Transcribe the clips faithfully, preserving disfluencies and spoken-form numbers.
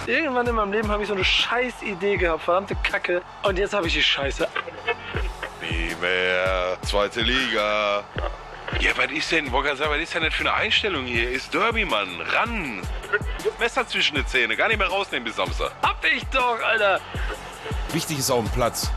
Irgendwann in meinem Leben habe ich so eine scheiß Idee gehabt, verdammte Kacke. Und jetzt habe ich die Scheiße. Wie mehr? Zweite Liga. Ja, was ist denn, Wolfgang, was ist denn das für eine Einstellung hier? Ist Derby, Mann. Ran. Messer zwischen die Zähne. Gar nicht mehr rausnehmen bis Samstag. Hab ich doch, Alter. Wichtig ist auf dem Platz.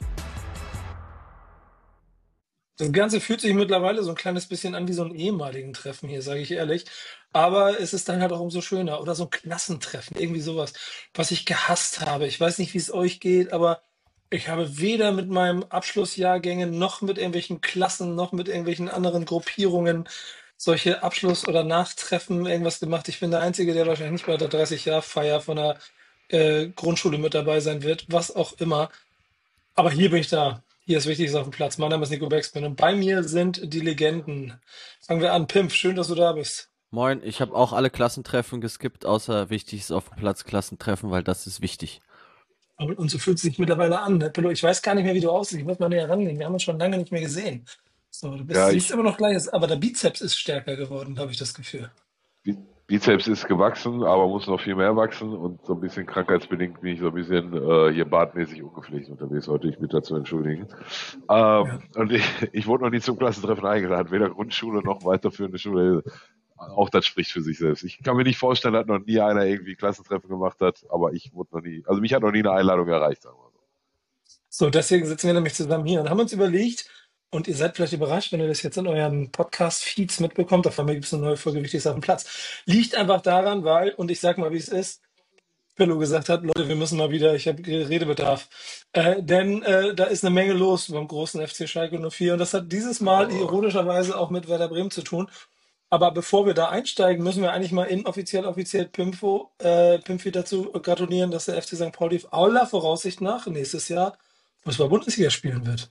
Das Ganze fühlt sich mittlerweile so ein kleines bisschen an wie so ein ehemaligen Treffen hier, sage ich ehrlich. Aber es ist dann halt auch umso schöner. Oder so ein Klassentreffen, irgendwie sowas, was ich gehasst habe. Ich weiß nicht, wie es euch geht, aber ich habe weder mit meinem Abschlussjahrgängen noch mit irgendwelchen Klassen noch mit irgendwelchen anderen Gruppierungen solche Abschluss- oder Nachtreffen irgendwas gemacht. Ich bin der Einzige, der wahrscheinlich nicht bei der dreißig-Jahr-Feier von der äh, Grundschule mit dabei sein wird, was auch immer. Aber hier bin ich da. Hier ist Wichtiges auf dem Platz. Mein Name ist Nico Beckspin und bei mir sind die Legenden. Fangen wir an. Pimpf, schön, dass du da bist. Moin, ich habe auch alle Klassentreffen geskippt, außer Wichtiges auf dem Platz Klassentreffen, weil das ist wichtig. Und, und so fühlt es sich mittlerweile an. Ne? Pillow, ich weiß gar nicht mehr, wie du aussiehst. Ich muss mal näher rangehen. Wir haben uns schon lange nicht mehr gesehen. So, du bist, Ja, siehst ich- immer noch gleich, aber der Bizeps ist stärker geworden, habe ich das Gefühl. Bi- Bizeps ist gewachsen, aber muss noch viel mehr wachsen und so ein bisschen krankheitsbedingt bin ich so ein bisschen äh, hier bartmäßig ungepflegt unterwegs heute. Ich bitte dazu entschuldigen. Ähm, Und ich, ich wurde noch nie zum Klassentreffen eingeladen, weder Grundschule noch weiterführende Schule. Auch das spricht für sich selbst. Ich kann mir nicht vorstellen, dass noch nie einer irgendwie Klassentreffen gemacht hat, aber ich wurde noch nie, also mich hat noch nie eine Einladung erreicht, sagen wir mal so. So, deswegen sitzen wir nämlich zusammen hier und haben uns überlegt, und ihr seid vielleicht überrascht, wenn ihr das jetzt in euren Podcast-Feeds mitbekommt, auf einmal gibt es eine neue Folge Wichtiges auf dem Platz. Liegt einfach daran, weil, und ich sag mal, wie es ist, Pillow gesagt hat, Leute, wir müssen mal wieder, ich habe Redebedarf. Äh, denn äh, da ist eine Menge los beim großen F C Schalke null vier und das hat dieses Mal ironischerweise auch mit Werder Bremen zu tun. Aber bevor wir da einsteigen, müssen wir eigentlich mal inoffiziell, offiziell Pimpfo, äh, Pimpfi dazu gratulieren, dass der F C Sankt Pauli aller Voraussicht nach nächstes Jahr Fußball-Bundesliga spielen wird.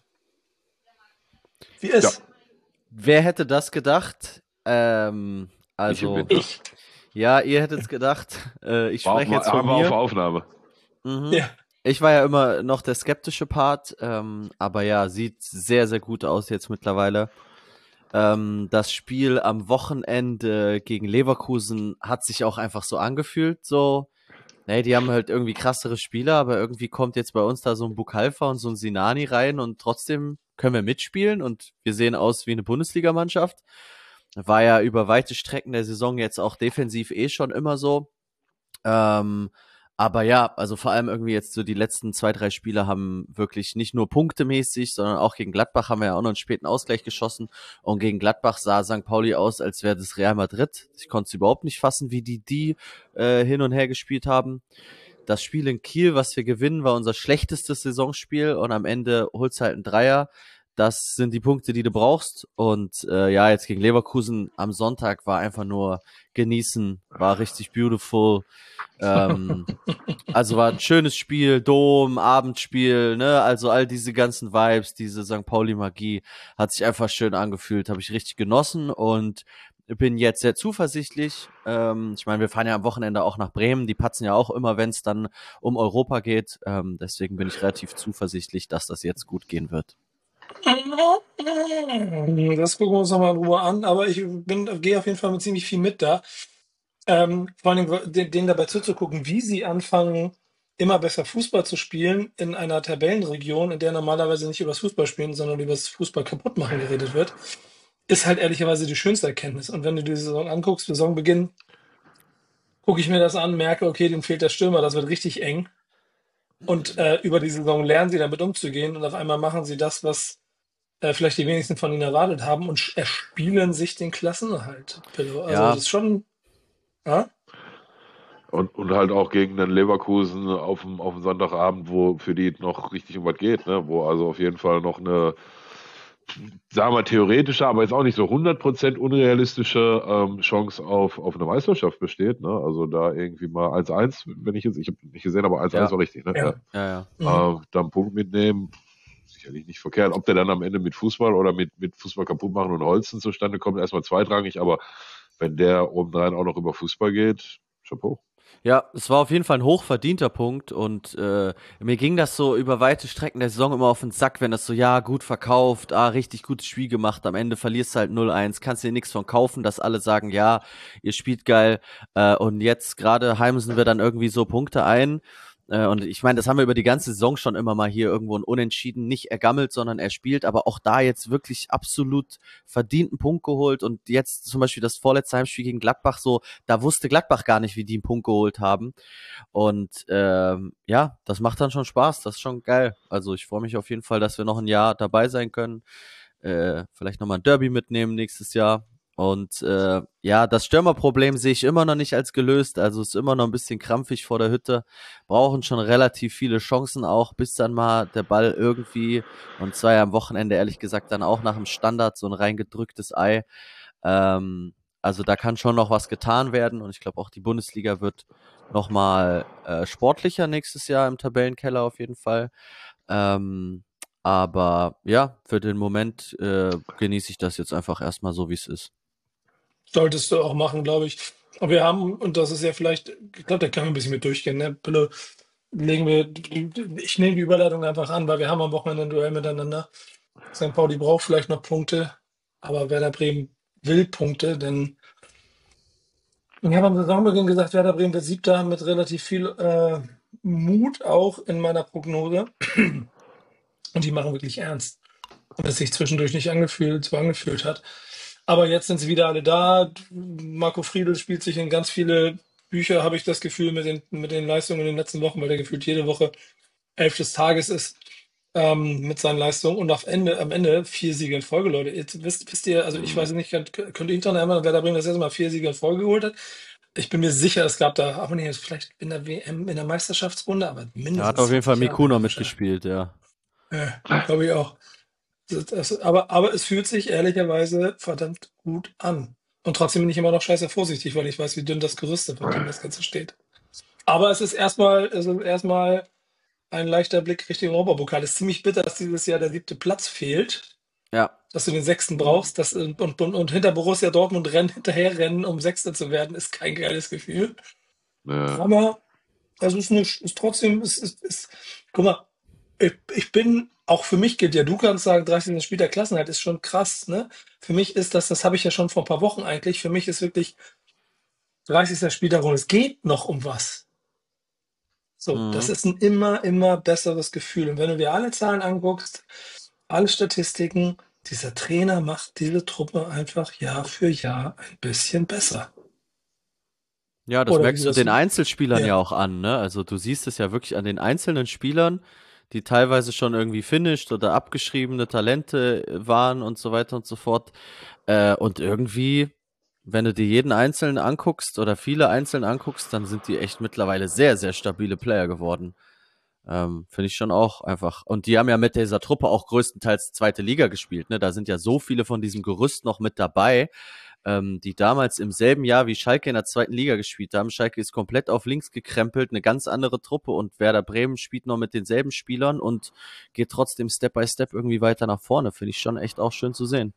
Wie ist? Wer hätte das gedacht? Ähm, also, Winter. Ich. ja, ihr hättet gedacht. Äh, ich War auf, spreche jetzt von haben wir auf mir. Aufnahme. Mhm. Ja. Ich war ja immer noch der skeptische Part, ähm, aber ja, sieht sehr, sehr gut aus jetzt mittlerweile. Ähm, das Spiel am Wochenende gegen Leverkusen hat sich auch einfach so angefühlt, so, nee, die haben halt irgendwie krassere Spieler, aber irgendwie kommt jetzt bei uns da so ein Bukalfa und so ein Sinani rein und trotzdem können wir mitspielen und wir sehen aus wie eine Bundesligamannschaft. War ja über weite Strecken der Saison jetzt auch defensiv eh schon immer so. Ähm, aber ja, also vor allem irgendwie jetzt so die letzten zwei, drei Spiele haben wirklich nicht nur punktemäßig, sondern auch gegen Gladbach haben wir ja auch noch einen späten Ausgleich geschossen. Und gegen Gladbach sah Sankt Pauli aus, als wäre das Real Madrid. Ich konnte es überhaupt nicht fassen, wie die die äh, hin und her gespielt haben. Das Spiel in Kiel, was wir gewinnen, war unser schlechtestes Saisonspiel und am Ende holt's halt ein Dreier. Das sind die Punkte, die du brauchst. Und äh, ja, jetzt gegen Leverkusen am Sonntag war einfach nur genießen, war richtig beautiful. Ähm, also war ein schönes Spiel, Dom, Abendspiel, ne, also all diese ganzen Vibes, diese Sankt Pauli-Magie hat sich einfach schön angefühlt, habe ich richtig genossen und bin jetzt sehr zuversichtlich. Ähm, ich meine, wir fahren ja am Wochenende auch nach Bremen, die patzen ja auch immer, wenn es dann um Europa geht. Ähm, deswegen bin ich relativ zuversichtlich, dass das jetzt gut gehen wird. Das gucken wir uns nochmal in Ruhe an, aber ich bin, gehe auf jeden Fall mit ziemlich viel mit da. Ähm, vor allem den- denen dabei zuzugucken, wie sie anfangen, immer besser Fußball zu spielen in einer Tabellenregion, in der normalerweise nicht über das Fußballspielen, sondern über das Fußball kaputt machen geredet wird, ist halt ehrlicherweise die schönste Erkenntnis. Und wenn du die Saison anguckst, Saisonbeginn, gucke ich mir das an, merke, okay, dem fehlt der Stürmer, das wird richtig eng. Und äh, über die Saison lernen sie damit umzugehen und auf einmal machen sie das, was äh, vielleicht die wenigsten von ihnen erwartet haben und sch- erspielen sich den Klassenerhalt. Pillow. Also Ja. das ist schon. Ja? Und, und halt auch gegen den Leverkusen auf dem, auf dem Sonntagabend, wo für die noch richtig um was geht, ne? Wo also auf jeden Fall noch eine, sagen wir theoretische, aber jetzt auch nicht so hundert Prozent unrealistische ähm, Chance auf, auf eine Meisterschaft besteht, ne? Also da irgendwie mal eins eins, wenn ich jetzt, ich habe nicht gesehen, aber eins eins Ja. war richtig, ne? Ja. Ja, ja. Mhm. Äh, dann einen Punkt mitnehmen, sicherlich nicht verkehrt. Ob der dann am Ende mit Fußball oder mit, mit Fußball kaputt machen und Holzen zustande kommt, erstmal zweitrangig, aber wenn der obendrein auch noch über Fußball geht, Chapeau. Ja, es war auf jeden Fall ein hochverdienter Punkt und äh, mir ging das so über weite Strecken der Saison immer auf den Sack, wenn das so, ja, gut verkauft, ah, richtig gutes Spiel gemacht, am Ende verlierst du halt null eins, kannst dir nichts von kaufen, dass alle sagen, ja, ihr spielt geil äh, und jetzt gerade heimsen wir dann irgendwie so Punkte ein. Äh, Und ich meine, das haben wir über die ganze Saison schon immer mal hier irgendwo ein Unentschieden, nicht ergammelt, sondern er spielt, aber auch da jetzt wirklich absolut verdienten Punkt geholt und jetzt zum Beispiel das vorletzte Heimspiel gegen Gladbach so, da wusste Gladbach gar nicht, wie die einen Punkt geholt haben und ähm, ja, das macht dann schon Spaß, das ist schon geil. Also ich freue mich auf jeden Fall, dass wir noch ein Jahr dabei sein können, äh, vielleicht nochmal ein Derby mitnehmen nächstes Jahr. Und äh, ja, das Stürmerproblem sehe ich immer noch nicht als gelöst. Also ist immer noch ein bisschen krampfig vor der Hütte. Brauchen schon relativ viele Chancen auch, bis dann mal der Ball irgendwie, und zwar ja am Wochenende ehrlich gesagt dann auch nach dem Standard so ein reingedrücktes Ei. Ähm, also da kann schon noch was getan werden und ich glaube auch die Bundesliga wird nochmal äh, sportlicher nächstes Jahr im Tabellenkeller auf jeden Fall. Ähm, aber ja, für den Moment äh, genieße ich das jetzt einfach erstmal so, wie es ist. Solltest du auch machen, glaube ich. Aber wir haben, und das ist ja vielleicht, ich glaube, da können wir ein bisschen mit durchgehen, ne? Pille, legen wir, ich nehme die Überleitung einfach an, weil wir haben am Wochenende ein Duell miteinander. Sankt Pauli braucht vielleicht noch Punkte, aber Werder Bremen will Punkte, denn ich habe am Saisonbeginn gesagt, Werder Bremen wird Siebter mit relativ viel äh, Mut auch in meiner Prognose. Und die machen wirklich ernst. Und es sich zwischendurch nicht angefühlt, so angefühlt hat. Aber jetzt sind sie wieder alle da. Marco Friedl spielt sich in ganz viele Bücher, habe ich das Gefühl, mit den, mit den Leistungen in den letzten Wochen, weil der gefühlt jede Woche elf des Tages ist ähm, mit seinen Leistungen. Und auf Ende, am Ende vier Siege in Folge, Leute. Jetzt wisst, wisst ihr, also ich weiß nicht, könnt, könnt ihr euch daran erinnern, wer da Bremen das erste Mal vier Siege in Folge geholt hat? Ich bin mir sicher, es gab da, auch nicht, vielleicht in der W M, in der Meisterschaftsrunde, aber mindestens. Er hat auf jeden Fall zwanzig Jahre Miku noch wahrscheinlich. mitgespielt, ja. Ja, glaube ich auch. Das, das, aber, aber es fühlt sich ehrlicherweise verdammt gut an. Und trotzdem bin ich immer noch scheiße vorsichtig, weil ich weiß, wie dünn das Gerüst ist, auf dem das Ganze steht. Aber es ist erstmal, es ist erstmal ein leichter Blick Richtung Europapokal. Es ist ziemlich bitter, dass dieses Jahr der siebte Platz fehlt, Ja, dass du den sechsten brauchst, dass, und, und, und hinter Borussia Dortmund rennen, hinterherrennen, um Sechster zu werden, ist kein geiles Gefühl. Ja. Aber es ist, eine, ist trotzdem, es ist, ist, guck mal, ich, ich bin, auch für mich gilt ja, du kannst sagen, dreißigsten Spiel der Klassenerhalt ist schon krass, ne? Für mich ist das, das habe ich ja schon vor ein paar Wochen eigentlich, für mich ist wirklich dreißigsten Spiel der Runde, es geht noch um was. So, mhm. das ist ein immer, immer besseres Gefühl. Und wenn du dir alle Zahlen anguckst, alle Statistiken, dieser Trainer macht diese Truppe einfach Jahr für Jahr ein bisschen besser. Ja, das Oder wie merkst du das, den Einzelspielern ja ja. auch an, ne? Also du siehst es ja wirklich an den einzelnen Spielern, die teilweise schon irgendwie finished oder abgeschriebene Talente waren und so weiter und so fort. Äh, und irgendwie, wenn du dir jeden Einzelnen anguckst oder viele Einzelnen anguckst, dann sind die echt mittlerweile sehr, sehr stabile Player geworden. Ähm, finde ich schon auch einfach. Und die haben ja mit dieser Truppe auch größtenteils zweite Liga gespielt, ne? Da sind ja so viele von diesem Gerüst noch mit dabei, ähm, die damals im selben Jahr wie Schalke in der zweiten Liga gespielt haben. Schalke ist komplett auf links gekrempelt, eine ganz andere Truppe und Werder Bremen spielt noch mit denselben Spielern und geht trotzdem Step by Step irgendwie weiter nach vorne. Finde ich schon echt auch schön zu sehen.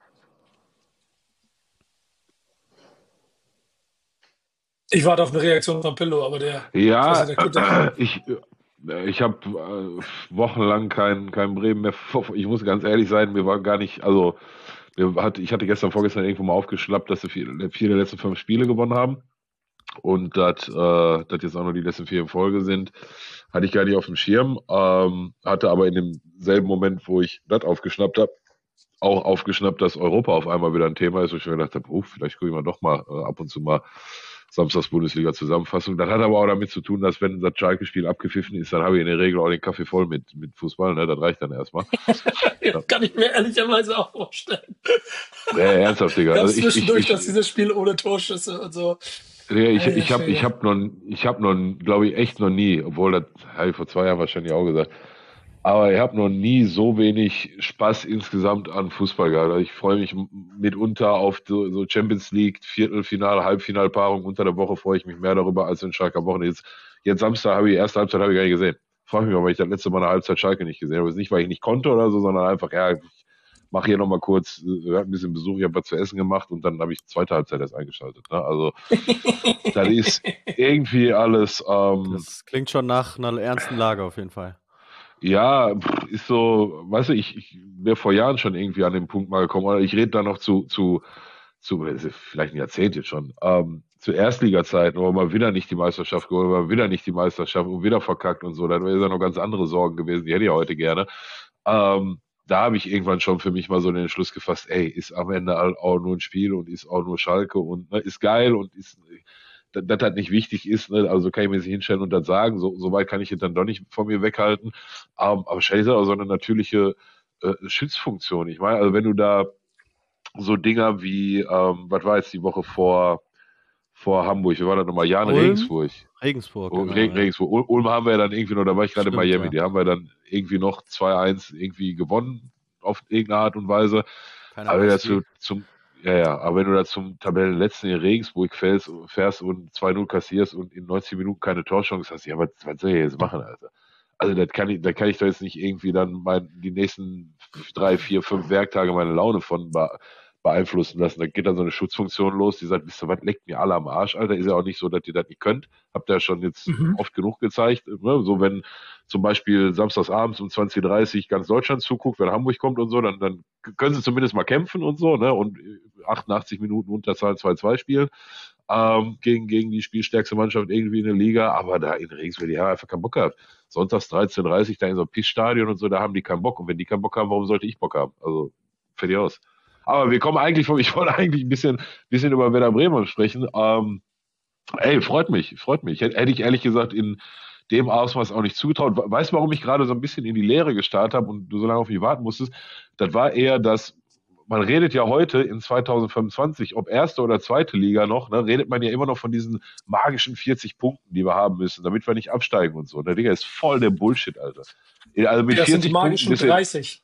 Ich warte auf eine Reaktion von Pillow, aber der, Ja, der guckt ja. ich, ich habe äh, wochenlang kein, kein Bremen mehr. Ich muss ganz ehrlich sein, mir war gar nicht, also mir hat, ich hatte gestern, vorgestern irgendwo mal aufgeschnappt, dass sie vier, vier der letzten fünf Spiele gewonnen haben. Und dass äh, das jetzt auch noch die letzten vier in Folge sind, hatte ich gar nicht auf dem Schirm. Ähm, hatte aber in demselben Moment, wo ich das aufgeschnappt habe, auch aufgeschnappt, dass Europa auf einmal wieder ein Thema ist, wo ich mir gedacht habe, oh, vielleicht gucke ich mal doch mal äh, ab und zu mal Samstags Bundesliga-Zusammenfassung. Das hat aber auch damit zu tun, dass wenn das Schalke-Spiel abgepfiffen ist, dann habe ich in der Regel auch den Kaffee voll mit, mit Fußball. Ne? Das reicht dann erstmal. Das kann ich mir ehrlicherweise auch vorstellen. Ja, ernsthaft, Digga. Ganz Also ich, zwischendurch, ich, dass ich, dieses Spiel ohne Torschüsse und so. ja, ich, Alter ich habe ich Schwede. hab noch, ich hab noch, glaube ich, echt noch nie, obwohl das habe ich vor zwei Jahren wahrscheinlich auch gesagt, aber ich habe noch nie so wenig Spaß insgesamt an Fußball gehabt. Also ich freue mich m- mitunter auf so, so Champions League, Viertelfinale, Halbfinalpaarung unter der Woche freue ich mich mehr darüber als in Schalke am Wochenende. Jetzt, jetzt Samstag habe ich, erste Halbzeit habe ich gar nicht gesehen. Frage mich mal, weil ich das letzte Mal eine Halbzeit Schalke nicht gesehen habe. Das ist nicht, weil ich nicht konnte oder so, sondern einfach, ja, ich mach hier nochmal kurz, äh, ein bisschen Besuch, ich habe was zu essen gemacht und dann habe ich zweite Halbzeit erst eingeschaltet. Ne? Also das ist irgendwie alles, ähm, Das klingt schon nach einer ernsten Lage auf jeden Fall. ja, pff, ist so, weißt du, ich, ich wäre vor Jahren schon irgendwie an den Punkt mal gekommen, oder ich rede da noch zu, zu, zu, das ist vielleicht ein Jahrzehnt jetzt schon, ähm, zu Erstliga-Zeiten, wo man wieder nicht die Meisterschaft geholt, aber wieder nicht die Meisterschaft und wieder verkackt und so, dann wäre es ja noch ganz andere Sorgen gewesen, die hätte ich heute gerne. Ähm, da habe ich irgendwann schon für mich mal so den Entschluss gefasst, ey, ist am Ende auch nur ein Spiel und ist auch nur Schalke und ne, ist geil und ist, dass das halt nicht wichtig ist, ne? Also kann ich mir nicht hinstellen und das sagen, so, so weit kann ich es dann doch nicht von mir weghalten. Ähm, aber stell dir auch so eine natürliche äh, Schutzfunktion. Ich meine, also wenn du da so Dinger wie, ähm, was war jetzt die Woche vor, vor Hamburg, wir waren da nochmal Jahre in Ulm? Regensburg. Regensburg, Oh, genau. Re Ja. Regensburg. Ul- Ulm haben wir ja dann irgendwie noch, da war ich gerade in Stimmt, Miami, ja. die haben wir dann irgendwie noch zwei eins irgendwie gewonnen auf irgendeine Art und Weise. Keiner Aber wenn du weiß wie. dazu zum, ja, ja, aber wenn du da zum Tabellenletzten in Regensburg fährst, fährst und zwei null kassierst und in neunzig Minuten keine Torchance hast, ja, was, was soll ich jetzt machen, Alter? Also das kann ich, da kann ich doch jetzt nicht irgendwie dann mein, die nächsten drei, vier, fünf Werktage meine Laune von be beeinflussen lassen. Da geht dann so eine Schutzfunktion los, die sagt, wisst ihr was, leckt mir alle am Arsch, Alter. Ist ja auch nicht so, dass ihr das nicht könnt. Habt ihr ja schon jetzt Mhm. oft genug gezeigt. Ne? So wenn zum Beispiel samstagsabends um zwanzig Uhr dreißig ganz Deutschland zuguckt, wenn Hamburg kommt und so, dann, dann können sie zumindest mal kämpfen und so, ne? Und achtundachtzig Minuten Unterzahl zwei zwei spielen. Ähm, gegen, gegen die spielstärkste Mannschaft irgendwie in der Liga, aber da in Regensburg, die haben einfach keinen Bock gehabt. Sonntags dreizehn Uhr dreißig da in so einem Pissstadion und so, da haben die keinen Bock. Und wenn die keinen Bock haben, warum sollte ich Bock haben? Also, fertig aus. Aber wir kommen eigentlich vom, ich wollte eigentlich ein bisschen, bisschen über Werder Bremen sprechen. Ähm, ey, freut mich, freut mich. Hätte, hätte ich ehrlich gesagt in dem Ausmaß auch nicht zugetraut. Weißt du, warum ich gerade so ein bisschen in die Leere gestartet habe und du so lange auf mich warten musstest? Das war eher, dass man redet ja heute in zwanzig fünfundzwanzig, ob erste oder zweite Liga noch, ne, redet man ja immer noch von diesen magischen vierzig Punkten, die wir haben müssen, damit wir nicht absteigen und so. Der Digga ist voll der Bullshit, Alter. Also mit Das sind die vierzig Punkten magischen bist du, dreißig.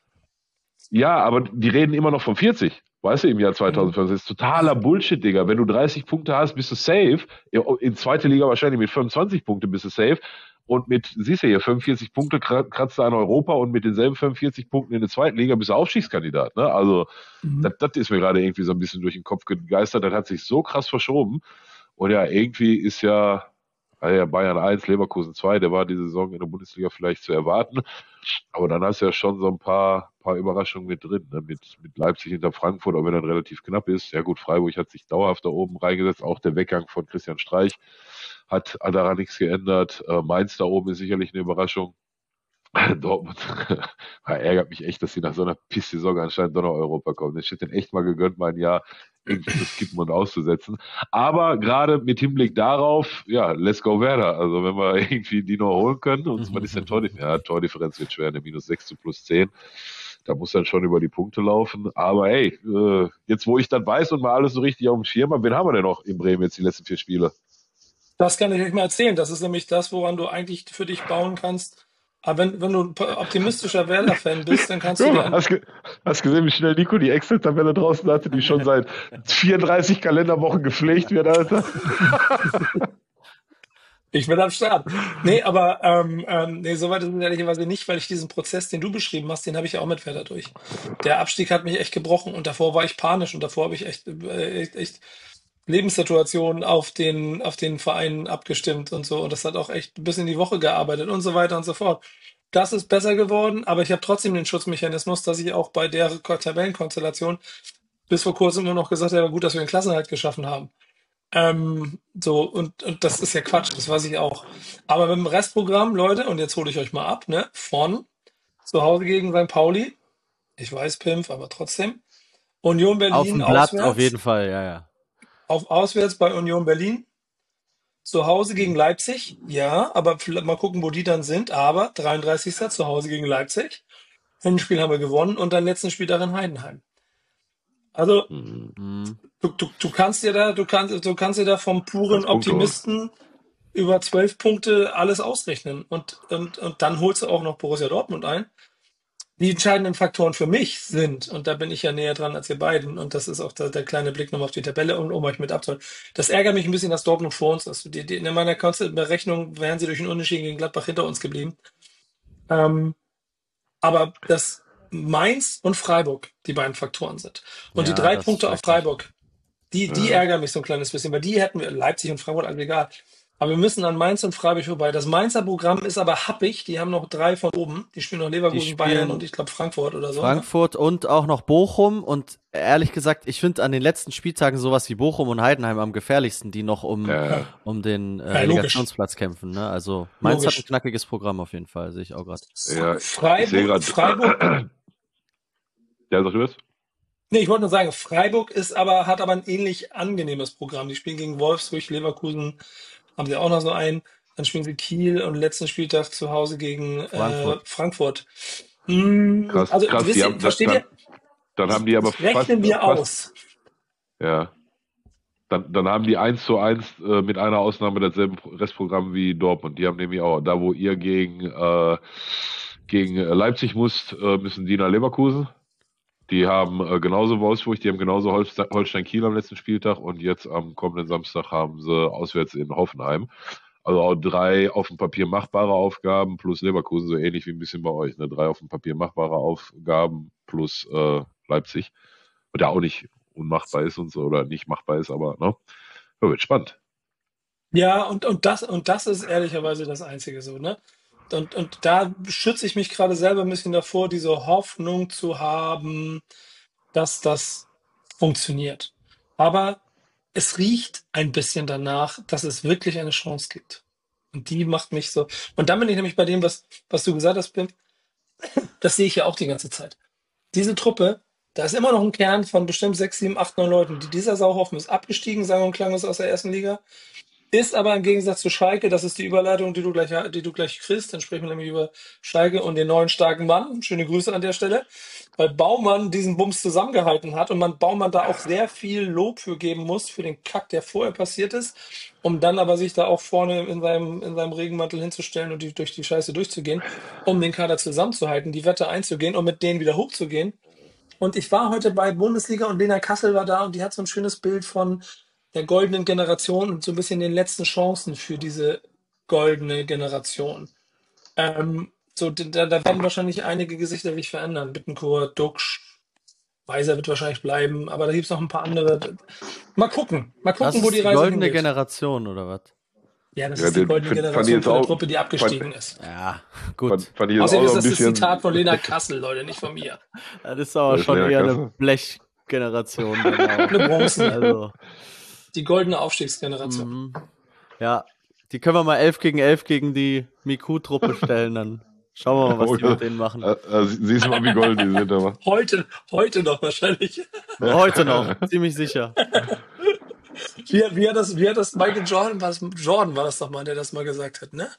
ja, aber die reden immer noch von vierzig. Weißt du, im Jahr zwanzig fünfundzwanzig. Das ist totaler Bullshit, Digga. Wenn du dreißig Punkte hast, bist du safe. In zweite Liga wahrscheinlich mit fünfundzwanzig Punkte bist du safe. Und mit, siehst du hier, fünfundvierzig Punkte kratzt du an Europa und mit denselben fünfundvierzig Punkten in der zweiten Liga bist du Aufstiegskandidat. Ne? Also, Mhm. das, das ist mir gerade irgendwie so ein bisschen durch den Kopf gegeistert. Das hat sich so krass verschoben. Und ja, irgendwie ist ja, also ja Bayern eins, Leverkusen zwei, der war die Saison in der Bundesliga vielleicht zu erwarten. Aber dann hast du ja schon so ein paar, paar Überraschungen mit drin, ne? Mit, mit Leipzig hinter Frankfurt, auch wenn er relativ knapp ist. Ja gut, Freiburg hat sich dauerhaft da oben reingesetzt. Auch der Weggang von Christian Streich hat daran nichts geändert. Äh, Mainz da oben ist sicherlich eine Überraschung. Dortmund ärgert mich echt, dass sie nach so einer Piss-Saison anscheinend doch noch Europa kommen. Ich hätte denen echt mal gegönnt, mal ein Jahr irgendwie zu skippen und auszusetzen. Aber gerade mit Hinblick darauf, ja, let's go Werder. Also wenn wir irgendwie die noch holen können, und was ist denn Tordifferenz? Ja, Tordifferenz wird schwer, eine minus sechs zu plus zehn. Da muss dann schon über die Punkte laufen. Aber hey, äh, jetzt wo ich das weiß und mal alles so richtig auf dem Schirm habe, wen haben wir denn noch in Bremen jetzt die letzten vier Spiele? Das kann ich euch mal erzählen. Das ist nämlich das, woran du eigentlich für dich bauen kannst. Aber wenn, wenn du ein optimistischer Werder-Fan bist, dann kannst du dir... Ja, hast, ge hast gesehen, wie schnell Nico die Excel-Tabelle draußen hatte, die schon seit vierunddreißig Kalenderwochen gepflegt wird, Alter. Ich bin am Start. Nee, aber ähm, ähm, nee, soweit ist es ehrlicherweise nicht, weil ich diesen Prozess, den du beschrieben hast, den habe ich ja auch mit Werder durch. Der Abstieg hat mich echt gebrochen und davor war ich panisch und davor habe ich echt, äh, echt, echt Lebenssituationen auf den, auf den Verein abgestimmt und so. Und das hat auch echt bis in die Woche gearbeitet und so weiter und so fort. Das ist besser geworden, aber ich habe trotzdem den Schutzmechanismus, dass ich auch bei der Tabellenkonstellation bis vor kurzem immer noch gesagt habe, gut, dass wir den Klassenerhalt geschaffen haben. Ähm, so, und, und das ist ja Quatsch, das weiß ich auch. Aber mit dem Restprogramm, Leute, und jetzt hole ich euch mal ab, ne, von zu Hause gegen Sankt Pauli, ich weiß, Pimpf, aber trotzdem, Union Berlin Auf dem Blatt auswärts, auf jeden Fall, ja, ja. auf auswärts bei Union Berlin, zu Hause gegen Leipzig, ja, aber vielleicht mal gucken, wo die dann sind, aber dreiunddreißigster zu Hause gegen Leipzig, Hinspiel haben wir gewonnen und dann letzten Spieltag in Heidenheim. Also, Mhm. du, du, du kannst dir da, du kannst, du kannst dir da vom puren Als Punkte holen. Optimisten über zwölf Punkte alles ausrechnen. Und, und, und dann holst du auch noch Borussia Dortmund ein. Die entscheidenden Faktoren für mich sind, und da bin ich ja näher dran als ihr beiden, und das ist auch der, der kleine Blick nochmal auf die Tabelle, um, um euch mit abzuholen. Das ärgert mich ein bisschen, dass Dortmund vor uns ist. Die, die, in meiner Berechnung wären sie durch den Unentschieden gegen Gladbach hinter uns geblieben. Ähm, aber das Mainz und Freiburg die beiden Faktoren sind. Und die Ja, drei das Punkte auf schreckt mich. Freiburg, die, die Ja. ärgern mich so ein kleines bisschen, weil die hätten wir, Leipzig und Frankfurt, also egal. Aber wir müssen an Mainz und Freiburg vorbei. Das Mainzer Programm ist aber happig. Die haben noch drei von oben. Die spielen noch Die Leverkusen, Bayern spielen und ich glaube Frankfurt oder so. Ne? Frankfurt und auch noch Bochum. Und ehrlich gesagt, ich finde an den letzten Spieltagen sowas wie Bochum und Heidenheim am gefährlichsten, die noch um, Ja. um den äh, Ja, logisch. Relegationsplatz kämpfen. Ne? Also Mainz Logisch. hat ein knackiges Programm auf jeden Fall, sehe ich auch gerade. Ja, ich Freiburg, sehe gerade. Freiburg, Ja, sag du das? nee, ich wollte nur sagen, Freiburg ist aber, hat aber ein ähnlich angenehmes Programm. Die spielen gegen Wolfsburg, Leverkusen, haben sie auch noch so einen. Dann spielen sie Kiel und letzten Spieltag zu Hause gegen Frankfurt. äh, Frankfurt. Hm, Krass, also, krass. wisst Die ihr, haben, versteht dann, ihr? dann haben die aber Das rechnen fast, wir fast aus. ja. Dann, dann haben die eins zu eins äh, mit einer Ausnahme dasselbe Pro- Restprogramm wie Dortmund. Die haben nämlich auch, da wo ihr gegen, äh, gegen äh, Leipzig musst, äh, müssen die nach Leverkusen. Die haben äh, genauso Wolfsburg, die haben genauso Holstein, Holstein Kiel am letzten Spieltag und jetzt am kommenden Samstag haben sie auswärts in Hoffenheim. Also auch drei auf dem Papier machbare Aufgaben plus Leverkusen, so ähnlich wie ein bisschen bei euch. Ne? Drei auf dem Papier machbare Aufgaben plus äh, Leipzig. Und ja auch nicht unmachbar ist und so, oder nicht machbar ist, aber ne? Ja, wird spannend. Ja, und, und das, und das ist ehrlicherweise das Einzige so, ne? Und, und da schütze ich mich gerade selber ein bisschen davor, diese Hoffnung zu haben, dass das funktioniert. Aber es riecht ein bisschen danach, dass es wirklich eine Chance gibt. Und die macht mich so. Und dann bin ich nämlich bei dem, was, was du gesagt hast, Pim. Das sehe ich ja auch die ganze Zeit. Diese Truppe, da ist immer noch ein Kern von bestimmt sechs, sieben, acht, neun Leuten, die dieser Sauhaufen ist abgestiegen, sagen und klang ist aus der ersten Liga. Ist aber im Gegensatz zu Schalke, das ist die Überleitung, die du gleich, die du gleich kriegst, dann sprechen wir nämlich über Schalke und den neuen starken Mann. Schöne Grüße an der Stelle. Weil Baumann diesen Bums zusammengehalten hat und man Baumann da auch sehr viel Lob für geben muss, für den Kack, der vorher passiert ist, um dann aber sich da auch vorne in seinem, in seinem Regenmantel hinzustellen und die, durch die Scheiße durchzugehen, um den Kader zusammenzuhalten, die Wette einzugehen und mit denen wieder hochzugehen. Und ich war heute bei Bundesliga und Lena Kassel war da und die hat so ein schönes Bild von der goldenen Generation und so ein bisschen den letzten Chancen für diese goldene Generation. Ähm, so, da, da werden wahrscheinlich einige Gesichter sich verändern. Bittencourt, Duxch, Weiser wird wahrscheinlich bleiben, aber da gibt es noch ein paar andere. Mal gucken, mal Das gucken, wo ist die die Reise goldene hingeht. Generation, oder was? Ja, das Ja, ist die den goldene fand- fand ich Generation jetzt für eine auch- Truppe, die abgestiegen fand- ist. Ja, gut. Fand, fand ich jetzt Außerdem auch ist noch das ein das bisschen. Zitat von Lena Kassel, Leute, nicht von mir. Das ist aber Das ist schon Lena eher eine Kassel. Blechgeneration. Genau. Eine Bronze. Also, Die goldene Aufstiegsgeneration. mhm. Ja, die können wir mal elf gegen elf gegen die Miku-Truppe stellen, dann schauen wir mal, was die mit denen machen. Äh, äh, sie- siehst du mal, wie golden die sind, aber. Heute, heute noch wahrscheinlich. Heute noch, ziemlich sicher. Wie, wie, hat das, wie hat das Michael Jordan, war das, Jordan war das doch mal, der das mal gesagt hat, ne?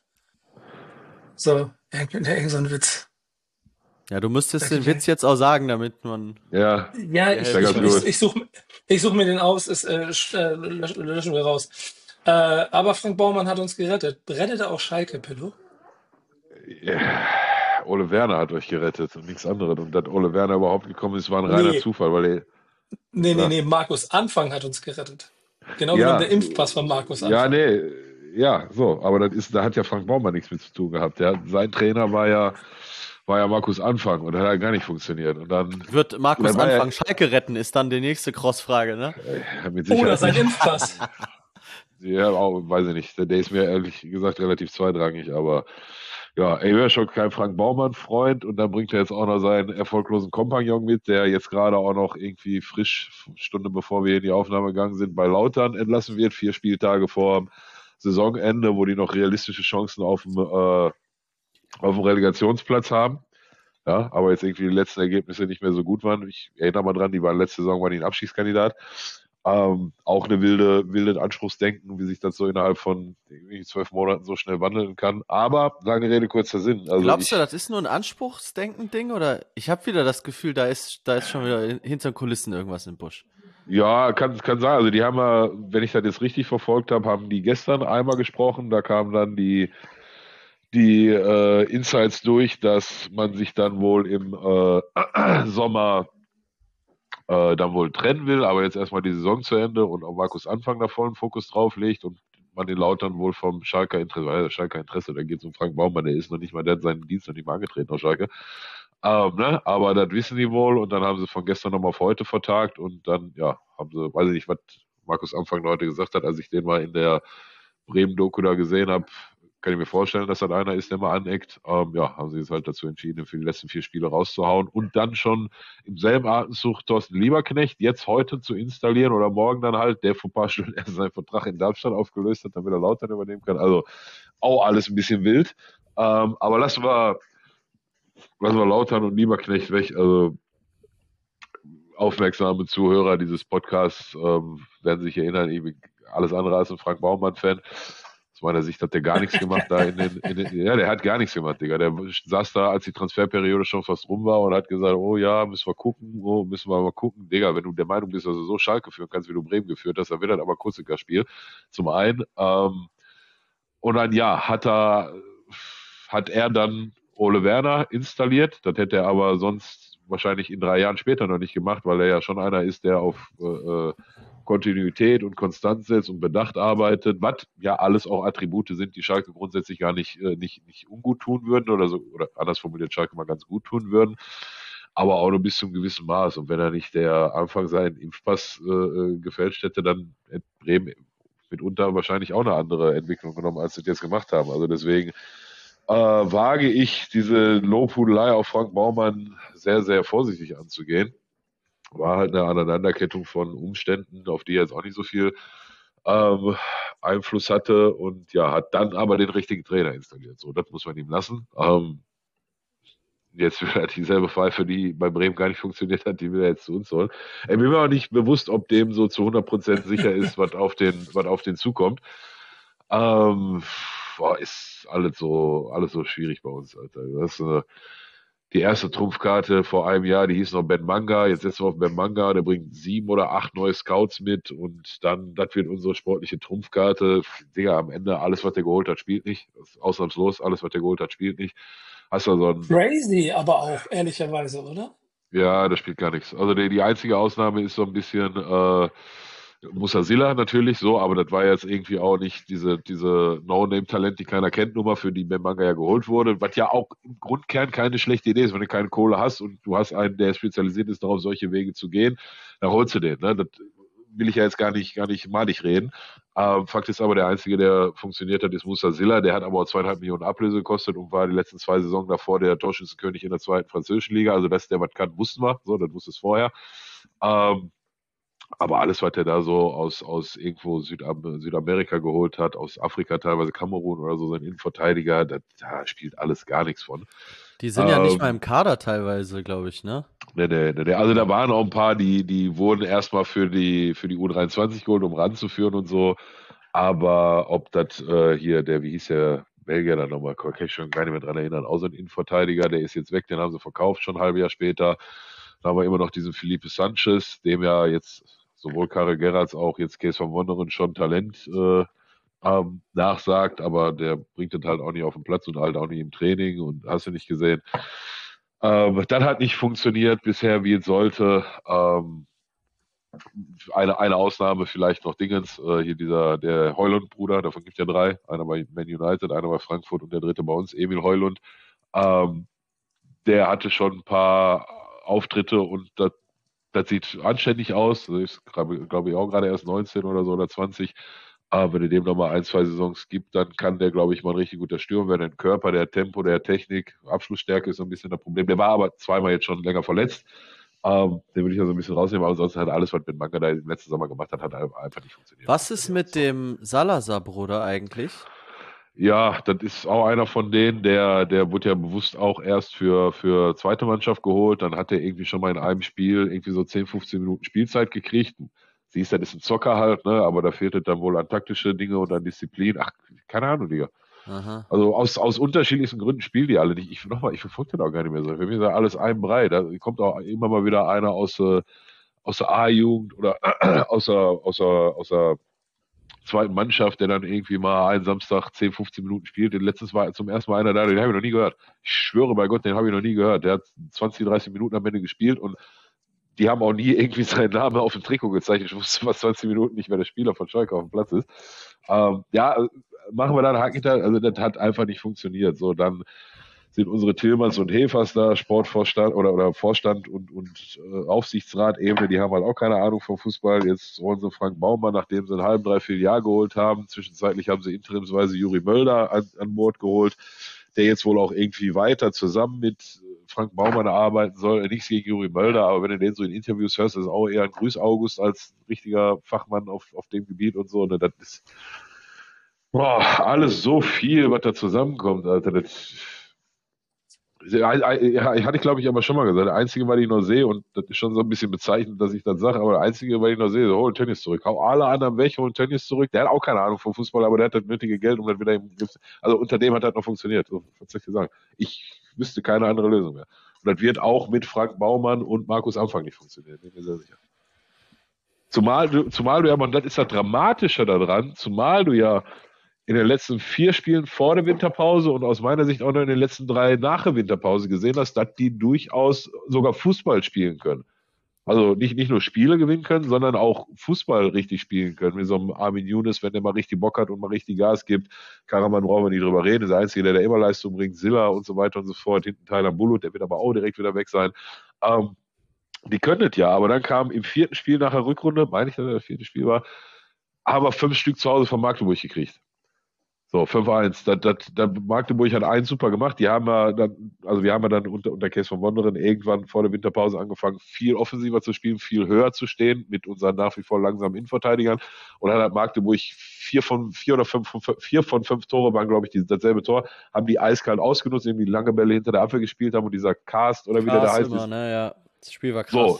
So, irgend, irgend so ein Witz. Ja, du müsstest Okay. den Witz jetzt auch sagen, damit man. Ja, Ja, ich, Ja, ich, ganz gut. ich, ich suche ich such mir den aus, ist, äh, sch- äh, lösch- löschen wir raus. Äh, aber Frank Baumann hat uns gerettet. Rettet er auch Schalke, Pillow? ja. Ole Werner hat euch gerettet und nichts anderes. Und dass Ole Werner überhaupt gekommen ist, war ein reiner Nee. Zufall, weil er. Nee, nee, Ja. nee, Markus Anfang hat uns gerettet. Genau Ja. wie der Impfpass von Markus Anfang. Ja, nee, ja, so, aber das ist, da hat ja Frank Baumann nichts mit zu tun gehabt. Der, sein Trainer war ja, war ja Markus Anfang und das hat ja gar nicht funktioniert. Und dann Wird Markus Dann war er- Anfang Schalke retten, ist dann die nächste Cross-Frage, ne? äh, mit Oder Sicherheit sein nicht. Impfpass. Ja, auch, weiß ich nicht. Der, der ist mir ehrlich gesagt relativ zweitrangig, aber ja, ich wäre schon kein Frank Baumann-Freund und dann bringt er jetzt auch noch seinen erfolglosen Kompagnon mit, der jetzt gerade auch noch irgendwie frisch, Stunde bevor wir in die Aufnahme gegangen sind, bei Lautern entlassen wird, vier Spieltage vor dem Saisonende, wo die noch realistische Chancen auf dem, äh, auf dem Relegationsplatz haben. Ja, aber jetzt irgendwie die letzten Ergebnisse nicht mehr so gut waren. Ich erinnere mal dran, die waren letzte Saison waren die ein Abschiedskandidat. Ähm, auch eine wilde, wilde Anspruchsdenken, wie sich das so innerhalb von irgendwie zwölf Monaten so schnell wandeln kann. Aber lange Rede, kurzer Sinn. Also Glaubst ich, du, das ist nur ein Anspruchsdenken-Ding oder ich habe wieder das Gefühl, da ist, da ist schon wieder hinter den Kulissen irgendwas im Busch. Ja, kann, kann sein. Also die haben ja, wenn ich das jetzt richtig verfolgt habe, haben die gestern einmal gesprochen. Da kamen dann die, die äh, Insights durch, dass man sich dann wohl im äh, Sommer äh, dann wohl trennen will, aber jetzt erstmal die Saison zu Ende und auch Markus Anfang da vollen Fokus drauf legt und man den Lautern wohl vom Schalker Interesse, äh, Schalker Interesse, da geht es um Frank Baumann, der ist noch nicht mal, der hat seinen Dienst noch nicht mal angetreten auf Schalke. Ähm, ne? Aber das wissen die wohl und dann haben sie von gestern nochmal auf heute vertagt und dann, ja, haben sie, weiß ich nicht, was Markus Anfang heute gesagt hat, als ich den mal in der Bremen-Doku da gesehen habe, kann ich mir vorstellen, dass das einer ist, der mal aneckt. Ähm, ja, haben sie jetzt halt dazu entschieden, für die letzten vier Spiele rauszuhauen und dann schon im selben Atemzug Thorsten Lieberknecht jetzt heute zu installieren oder morgen dann halt, der vor ein paar Stunden erst seinen Vertrag in Darmstadt aufgelöst hat, damit er Lautern übernehmen kann. Also auch alles ein bisschen wild. Ähm, aber lassen wir, lassen wir Lautern und Lieberknecht weg. Also aufmerksame Zuhörer dieses Podcasts ähm, werden sich erinnern, ich bin alles andere als ein Frank Baumann-Fan. Aus meiner Sicht hat der gar nichts gemacht da in den, in den, ja, der hat gar nichts gemacht, Digga. Der saß da, als die Transferperiode schon fast rum war und hat gesagt, oh ja, müssen wir gucken, oh, müssen wir mal gucken. Digga, wenn du der Meinung bist, dass du so Schalke führen kannst, wie du Bremen geführt hast, dann wird das aber Kurzliga-Spiel. Zum einen. Ähm, und dann, ja, hat er, hat er dann Ole Werner installiert. Das hätte er aber sonst wahrscheinlich in drei Jahren später noch nicht gemacht, weil er ja schon einer ist, der auf äh, Kontinuität und Konstanz setzt und bedacht arbeitet, was ja alles auch Attribute sind, die Schalke grundsätzlich gar nicht, äh, nicht, nicht ungut tun würden oder so, oder anders formuliert, Schalke mal ganz gut tun würden, aber auch nur bis zu einem gewissen Maß. Und wenn er nicht der Anfang seinen Impfpass äh, gefälscht hätte, dann hätte Bremen mitunter wahrscheinlich auch eine andere Entwicklung genommen, als sie das jetzt gemacht haben. Also deswegen äh, wage ich diese Lobhudelei auf Frank Baumann sehr, sehr vorsichtig anzugehen. War halt eine Aneinanderkettung von Umständen, auf die er jetzt auch nicht so viel ähm, Einfluss hatte und ja, hat dann aber den richtigen Trainer installiert. So, das muss man ihm lassen. Ähm, jetzt will er dieselbe Pfeife, die bei Bremen gar nicht funktioniert hat, die will er jetzt zu uns holen. Ich bin mir auch nicht bewusst, ob dem so zu hundert Prozent sicher ist, was auf den, was auf den zukommt. Ähm, boah, ist alles so, alles so schwierig bei uns, Alter. Das ist eine, die erste Trumpfkarte vor einem Jahr, die hieß noch Ben Manga. Jetzt setzen wir auf Ben Manga, der bringt sieben oder acht neue Scouts mit und dann, das wird unsere sportliche Trumpfkarte. Digga, am Ende, alles, was der geholt hat, spielt nicht. Das ist ausnahmslos, alles, was der geholt hat, spielt nicht. Hast du so ein, Crazy, aber auch, ehrlicherweise, oder? ja, das spielt gar nichts. Also die, die einzige Ausnahme ist so ein bisschen äh, Musasilla natürlich so, aber das war jetzt irgendwie auch nicht diese, diese No-Name-Talent, die keiner kennt, Nummer, für die Bemanga ja geholt wurde, was ja auch im Grundkern keine schlechte Idee ist, wenn du keine Kohle hast und du hast einen, der spezialisiert ist, darauf solche Wege zu gehen, dann holst du den. Ne? Das will ich ja jetzt gar nicht, gar nicht malig reden. Ähm, Fakt ist aber, der Einzige, der funktioniert hat, ist Musasilla, der hat aber auch zweieinhalb Millionen Ablöse gekostet und war die letzten zwei Saisonen davor der Torschützenkönig in der zweiten französischen Liga, also dass der was kann, wussten wir, so, das wusste es vorher. Ähm, aber alles, was er da so aus, aus irgendwo Südam Südamerika geholt hat, aus Afrika teilweise, Kamerun oder so, sein Innenverteidiger, da, da spielt alles gar nichts von. Die sind ja nicht mal im Kader teilweise, glaube ich, ne? Nee, nee, nee, nee. Also da waren auch ein paar, die, die wurden erstmal für die, für die U dreiundzwanzig geholt, um ranzuführen und so. Aber ob das äh, hier, der, wie hieß der Belgier da nochmal, kann ich schon gar nicht mehr dran erinnern, auch so ein Innenverteidiger, der ist jetzt weg, den haben sie verkauft, schon ein halbes Jahr später. Da haben wir immer noch diesen Felipe Sanchez, dem ja jetzt sowohl Karel Gerrards als auch jetzt Kees van Wonderen schon Talent äh, ähm, nachsagt, aber der bringt das halt auch nicht auf den Platz und halt auch nicht im Training und hast du nicht gesehen. Ähm, das hat nicht funktioniert bisher, wie es sollte. Ähm, eine, eine Ausnahme vielleicht noch Dingens, äh, hier dieser, der Heulund-Bruder, davon gibt es ja drei, einer bei Man United, einer bei Frankfurt und der dritte bei uns, Emil Heulund. Ähm, der hatte schon ein paar Auftritte und das, das sieht anständig aus. Das ist, glaube ich, auch gerade erst neunzehn oder so oder zwanzig. Aber wenn du dem nochmal ein, zwei Saisons gibt, dann kann der, glaube ich, mal ein richtig guter Stürmer werden. Der Körper, der Tempo, der Technik, Abschlussstärke ist so ein bisschen das Problem. Der war aber zweimal jetzt schon länger verletzt. Ähm, den würde ich also ein bisschen rausnehmen, aber ansonsten hat alles, was Ben Manga da im letzten Sommer gemacht hat, hat einfach nicht funktioniert. Was ist mit dem Salazar-Bruder eigentlich? Ja, das ist auch einer von denen, der, der wurde ja bewusst auch erst für, für zweite Mannschaft geholt. Dann hat er irgendwie schon mal in einem Spiel irgendwie so zehn, fünfzehn Minuten Spielzeit gekriegt. Siehst, das ist ein Zocker halt, ne? Aber da fehlt es dann wohl an taktische Dinge und an Disziplin. Ach, keine Ahnung, Digga. Aha. Also aus, aus unterschiedlichsten Gründen spielen die alle nicht. Ich, nochmal, ich verfolge das auch gar nicht mehr so. Für mich ist das alles ein Brei. Da kommt auch immer mal wieder einer aus, äh, aus der A-Jugend oder äh, aus, der, aus, der, aus der zweiten Mannschaft, der dann irgendwie mal einen Samstag zehn, fünfzehn Minuten spielt. Letztens war zum ersten Mal einer da, den habe ich noch nie gehört. Ich schwöre bei Gott, den habe ich noch nie gehört. Der hat zwanzig, dreißig Minuten am Ende gespielt und die haben auch nie irgendwie seinen Namen auf dem Trikot gezeichnet. Ich wusste fast zwanzig Minuten nicht, wer der Spieler von Schalke auf dem Platz ist. Ähm, ja, machen wir da einen Haken hinter. Also das hat einfach nicht funktioniert. So, dann sind unsere Tillmanns und Hefers da, Sportvorstand oder, oder Vorstand und, und äh, Aufsichtsrat-Ebene, die haben halt auch keine Ahnung vom Fußball. Jetzt holen sie Frank Baumann, nachdem sie ein halben, dreiviertel Jahr geholt haben. Zwischenzeitlich haben sie interimsweise Juri Mölder an, an Bord geholt, der jetzt wohl auch irgendwie weiter zusammen mit Frank Baumann arbeiten soll. Nichts gegen Juri Mölder, aber wenn du den so in Interviews hörst, ist es auch eher ein Grüß August als ein richtiger Fachmann auf, auf dem Gebiet und so. Und das ist boah, alles so viel, was da zusammenkommt, Alter. Das, ja, hatte ich, glaube ich, aber schon mal gesagt. Der Einzige, was ich noch sehe, und das ist schon so ein bisschen bezeichnend, dass ich das sage, aber der Einzige, was ich noch sehe, so, hol Tennis zurück. Hau alle anderen weg, hol Tennis zurück. Der hat auch keine Ahnung vom Fußball, aber der hat das nötige Geld, um das wieder im Griff. Also unter dem hat das noch funktioniert. So, was soll ich dir sagen? Ich wüsste keine andere Lösung mehr. Und das wird auch mit Frank Baumann und Markus Anfang nicht funktionieren. Bin mir sehr sicher. Zumal du, zumal du ja, man, das ist das Dramatische daran, zumal du ja in den letzten vier Spielen vor der Winterpause und aus meiner Sicht auch noch in den letzten drei nach der Winterpause gesehen hast, dass die durchaus sogar Fußball spielen können. Also nicht, nicht nur Spiele gewinnen können, sondern auch Fußball richtig spielen können. Wie so ein Armin Younes, wenn der mal richtig Bock hat und mal richtig Gas gibt. Karaman brauchen wir nicht drüber reden, ist der Einzige, der da immer Leistung bringt. Silla und so weiter und so fort. Hinten Tyler Bullock, der wird aber auch direkt wieder weg sein. Ähm, die können das ja, aber dann kam im vierten Spiel nach der Rückrunde, meine ich, dass das das vierte Spiel war, haben wir fünf Stück zu Hause von Magdeburg gekriegt. So, fünf eins. Das, das, das Magdeburg hat eins super gemacht. Die haben ja dann, also wir haben ja dann unter, unter Case von Wonderen irgendwann vor der Winterpause angefangen, viel offensiver zu spielen, viel höher zu stehen mit unseren nach wie vor langsamen Innenverteidigern. Und dann hat Magdeburg vier von vier oder fünf, vier von fünf Tore waren, glaube ich, die, dasselbe Tor, haben die eiskalt ausgenutzt, irgendwie lange Bälle hinter der Abwehr gespielt haben und dieser Cast oder wie der da heißt. Immer, ne? Ja. Das Spiel war krass. So.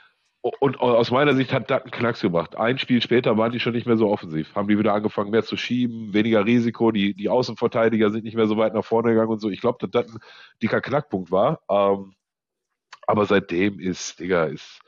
Und aus meiner Sicht hat das einen Knacks gebracht. Ein Spiel später waren die schon nicht mehr so offensiv. Haben die wieder angefangen, mehr zu schieben, weniger Risiko. Die, die Außenverteidiger sind nicht mehr so weit nach vorne gegangen und so. Ich glaube, dass das ein dicker Knackpunkt war. Ähm, aber seitdem ist, Digga, ist,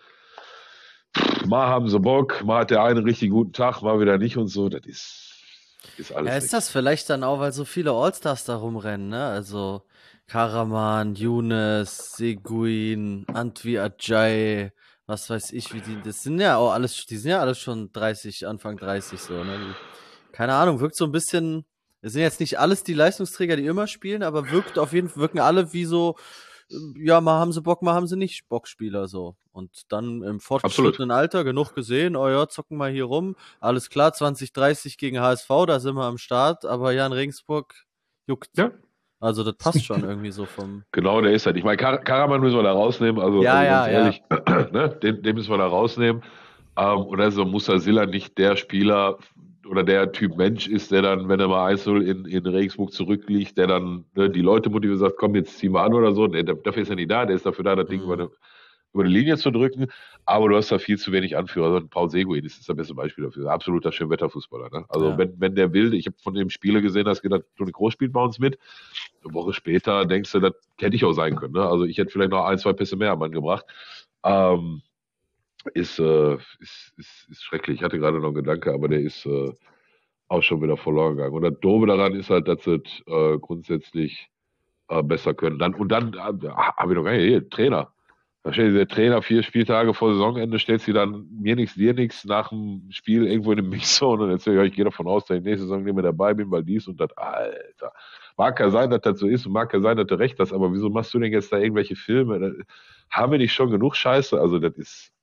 pff, mal haben sie Bock, mal hat der eine einen richtig guten Tag, mal wieder nicht und so. Das ist, ist alles. Ja, ist das vielleicht dann auch, weil so viele Allstars da rumrennen, ne? Also Karaman, Younes, Seguin, Antwi Ajay, was weiß ich, wie die, das sind ja auch alles, die sind ja alles schon dreißig, Anfang dreißig so, ne? Die, keine Ahnung, wirkt so ein bisschen, es sind jetzt nicht alles die Leistungsträger, die immer spielen, aber wirkt auf jeden Fall, wirken alle wie so, ja, mal haben sie Bock, mal haben sie nicht Bockspieler so. Und dann im fortgeschrittenen Alter genug gesehen, oh ja, zocken mal hier rum, alles klar, zwanzig dreißig gegen H S V, da sind wir am Start, aber Jan Regensburg juckt. Ja. Also das passt schon irgendwie so vom... Genau, der ist halt. Ich meine, Kar Karaman müssen wir da rausnehmen. Also, ja, also ja, ganz ehrlich, ja. ne, den, den müssen wir da rausnehmen. Ähm, und also Musa Silla nicht der Spieler oder der Typ Mensch ist, der dann, wenn er mal eins null in, in Regensburg zurückliegt, der dann ne, die Leute motiviert und sagt, komm, jetzt ziehen wir an oder so. Nee, dafür ist er nicht da. Der ist dafür da, das Ding mhm. über, eine, über eine Linie zu drücken. Aber du hast da viel zu wenig Anführer. Also Paul Seguin ist das beste Beispiel dafür. Absoluter Schönwetterfußballer. Ne? Also ja. wenn, wenn der will, ich habe von dem Spieler gesehen, dass gedacht, Toni Kroos spielt bei uns mit. Eine Woche später denkst du, das hätte ich auch sein können. Ne? Also ich hätte vielleicht noch ein, zwei Pässe mehr am Mann gebracht. Ähm, ist, äh, ist, ist, ist schrecklich. Ich hatte gerade noch einen Gedanke, aber der ist äh, auch schon wieder verloren gegangen. Und das Doofe daran ist halt, dass sie äh, grundsätzlich äh, besser können. Dann, und dann äh, habe ich noch gar nicht, hier, Trainer. Da steht der Trainer vier Spieltage vor Saisonende, stellt sie dann mir nichts, dir nichts nach dem Spiel irgendwo in den Mixzone und erzählt, ja, ich gehe davon aus, dass ich nächste Saison nicht mehr dabei bin, weil dies und das, Alter. Mag ja sein, dass das so ist und mag ja sein, dass du recht hast, aber wieso machst du denn jetzt da irgendwelche Filme? Da haben wir nicht schon genug Scheiße? Also das ist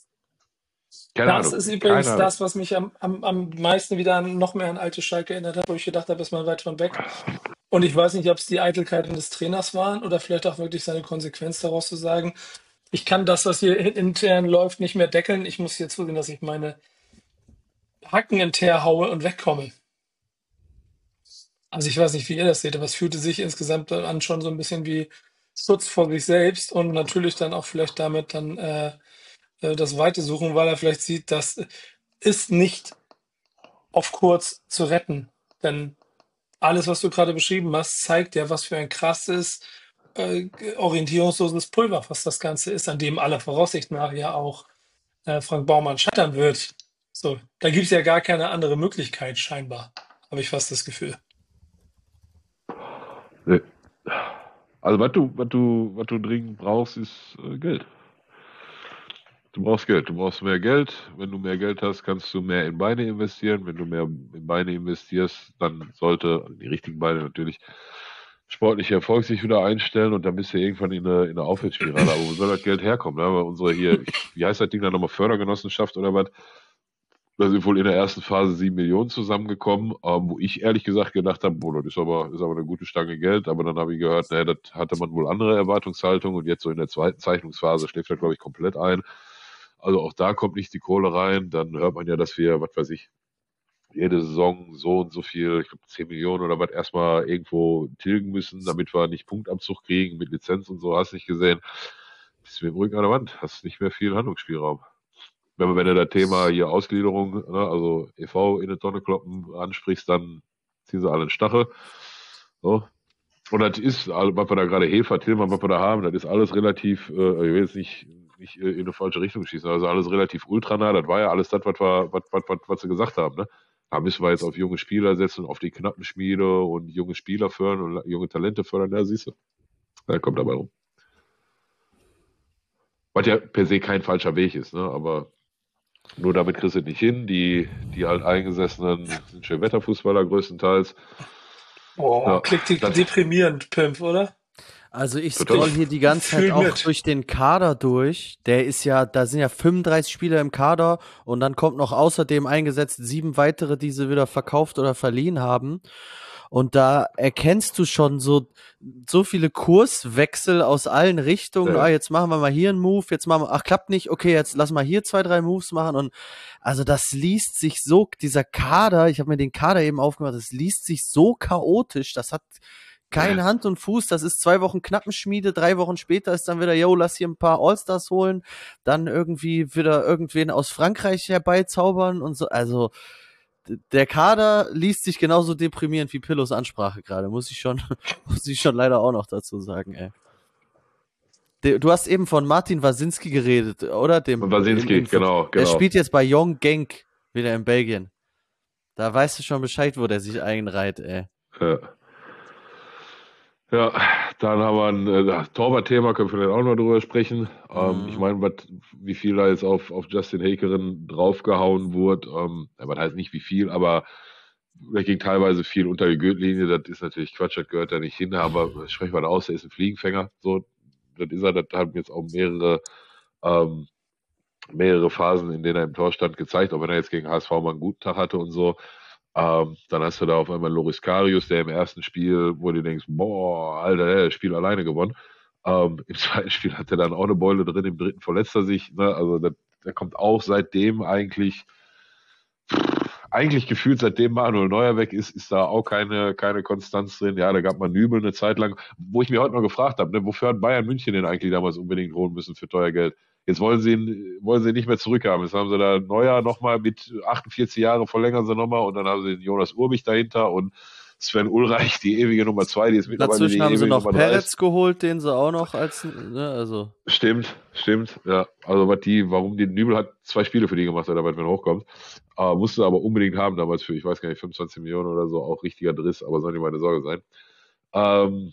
keine Das Ahnung. ist übrigens Keine das, was mich am, am, am meisten wieder an, noch mehr an alte Schalke erinnert hat, wo ich gedacht habe, ist mal weit von weg. Und ich weiß nicht, ob es die Eitelkeiten des Trainers waren oder vielleicht auch wirklich seine Konsequenz daraus zu sagen, ich kann das, was hier intern läuft, nicht mehr deckeln. Ich muss hier zusehen, dass ich meine Hacken in Teer haue und wegkomme. Also ich weiß nicht, wie ihr das seht, aber es fühlte sich insgesamt an schon so ein bisschen wie Schutz vor sich selbst und natürlich dann auch vielleicht damit dann äh, äh, das Weite suchen, weil er vielleicht sieht, das ist nicht auf kurz zu retten. Denn alles, was du gerade beschrieben hast, zeigt ja, was für ein krasses, äh, orientierungsloses Pulver, was das Ganze ist, an dem aller Voraussicht nach ja auch äh, Frank Baumann scheitern wird. So, da gibt es ja gar keine andere Möglichkeit, scheinbar, habe ich fast das Gefühl. Nee. Also was du, was du, was du dringend brauchst, ist äh, Geld. Du brauchst Geld. Du brauchst mehr Geld. Wenn du mehr Geld hast, kannst du mehr in Beine investieren. Wenn du mehr in Beine investierst, dann sollte, die richtigen Beine natürlich, sportliche Erfolg sich wieder einstellen und dann bist du irgendwann in eine, in eine Aufwärtsspirale. Aber wo soll das Geld herkommen? Ne? Weil unsere hier, wie heißt das Ding da nochmal, Fördergenossenschaft oder was? Da sind wohl in der ersten Phase sieben Millionen zusammengekommen, ähm, wo ich ehrlich gesagt gedacht habe, boah, das ist aber, ist aber eine gute Stange Geld. Aber dann habe ich gehört, naja, das hatte man wohl andere Erwartungshaltung und jetzt so in der zweiten Zeichnungsphase schläft das, glaube ich, komplett ein. Also auch da kommt nicht die Kohle rein. Dann hört man ja, dass wir, was weiß ich, jede Saison so und so viel, ich glaube zehn Millionen oder was, erstmal irgendwo tilgen müssen, damit wir nicht Punktabzug kriegen mit Lizenz und so, hast nicht gesehen. Bist du mit dem Rücken an der Wand, hast nicht mehr viel Handlungsspielraum. Wenn, wenn du das Thema hier Ausgliederung, ne, also E V in eine Tonne kloppen ansprichst, dann ziehen sie alle einen Stachel. So. Und das ist, also, was wir da gerade Hefer, Tillmann, was wir da haben, das ist alles relativ, äh, ich will jetzt nicht, nicht in eine falsche Richtung schießen, also alles relativ ultranah, das war ja alles das, was wir, was, was, was, was sie gesagt haben, ne? Da müssen wir jetzt auf junge Spieler setzen, auf die Knappenschmiede und junge Spieler fördern und junge Talente fördern, da siehst du. Da kommt dabei rum. Was ja per se kein falscher Weg ist, ne? Aber nur damit kriegst du es nicht hin. Die, die halt Eingesessenen sind schön Wetterfußballer größtenteils. Boah, Ja, klingt das- deprimierend, Pimp, oder? Also ich Total. scroll hier die ganze Zeit Fühl auch mit. durch den Kader durch. Der ist ja, da sind ja fünfunddreißig Spieler im Kader und dann kommt noch außerdem eingesetzt sieben weitere, die sie wieder verkauft oder verliehen haben. Und da erkennst du schon so, so viele Kurswechsel aus allen Richtungen. Ja. Ah, jetzt machen wir mal hier einen Move, jetzt machen wir, ach, klappt nicht, okay, jetzt lass mal hier zwei, drei Moves machen. Und also das liest sich so, dieser Kader, ich habe mir den Kader eben aufgemacht, das liest sich so chaotisch, das hat keine Hand und Fuß, das ist zwei Wochen Knappenschmiede, drei Wochen später ist dann wieder, yo, lass hier ein paar Allstars holen, dann irgendwie wieder irgendwen aus Frankreich herbeizaubern und so, also d- der Kader liest sich genauso deprimierend wie Pillows Ansprache gerade, muss ich schon, muss ich schon leider auch noch dazu sagen, ey. De- Du hast eben von Martin Wasinski geredet, oder? Dem Wasinski, im- im- genau, Der genau. spielt jetzt bei Young Genk, wieder in Belgien. Da weißt du schon Bescheid, wo der sich einreiht, ey. Ja. Ja, dann haben wir ein äh, das Torwart-Thema, können wir vielleicht auch noch drüber sprechen. Ähm, Mhm. ich meine, was- wie viel da jetzt auf, auf Justin Hakerin draufgehauen wurde, ähm, ja, was heißt nicht wie viel, aber da ging teilweise viel unter die Gürtellinie, das ist natürlich Quatsch, das gehört da nicht hin, aber sprechen wir da aus, der ist ein Fliegenfänger, so, das ist er, das haben jetzt auch mehrere, ähm, mehrere Phasen, in denen er im Tor stand, gezeigt, auch wenn er jetzt gegen H S V mal einen guten Tag hatte und so. Ähm, dann hast du da auf einmal Loris Karius, der im ersten Spiel, wo du denkst, boah, Alter, der hat das Spiel alleine gewonnen. Ähm, Im zweiten Spiel hat er dann auch eine Beule drin, im dritten verletzt er sich. Ne? Also der, der kommt auch seitdem eigentlich, eigentlich gefühlt, seitdem Manuel Neuer weg ist, ist da auch keine, keine Konstanz drin. Ja, da gab man Nübel eine Zeit lang, wo ich mir heute noch gefragt habe, ne, wofür hat Bayern München den eigentlich damals unbedingt holen müssen für teuer Geld? Jetzt wollen sie ihn, wollen sie ihn nicht mehr zurückhaben. Jetzt haben sie da Neuer nochmal mit achtundvierzig Jahren verlängern sie nochmal und dann haben sie den Jonas Urbich dahinter und Sven Ulreich, die ewige Nummer zwei, die ist mittlerweile die Dazwischen haben sie ewige noch Nummer drei. Peretz geholt, den sie auch noch als, ne, also. Stimmt, stimmt, ja. Also was die, warum die Nübel hat zwei Spiele für die gemacht, damit wenn er hochkommt. Äh, musste aber unbedingt haben damals für, ich weiß gar nicht, fünfundzwanzig Millionen oder so, auch richtiger Driss, aber soll nicht meine Sorge sein. Ähm,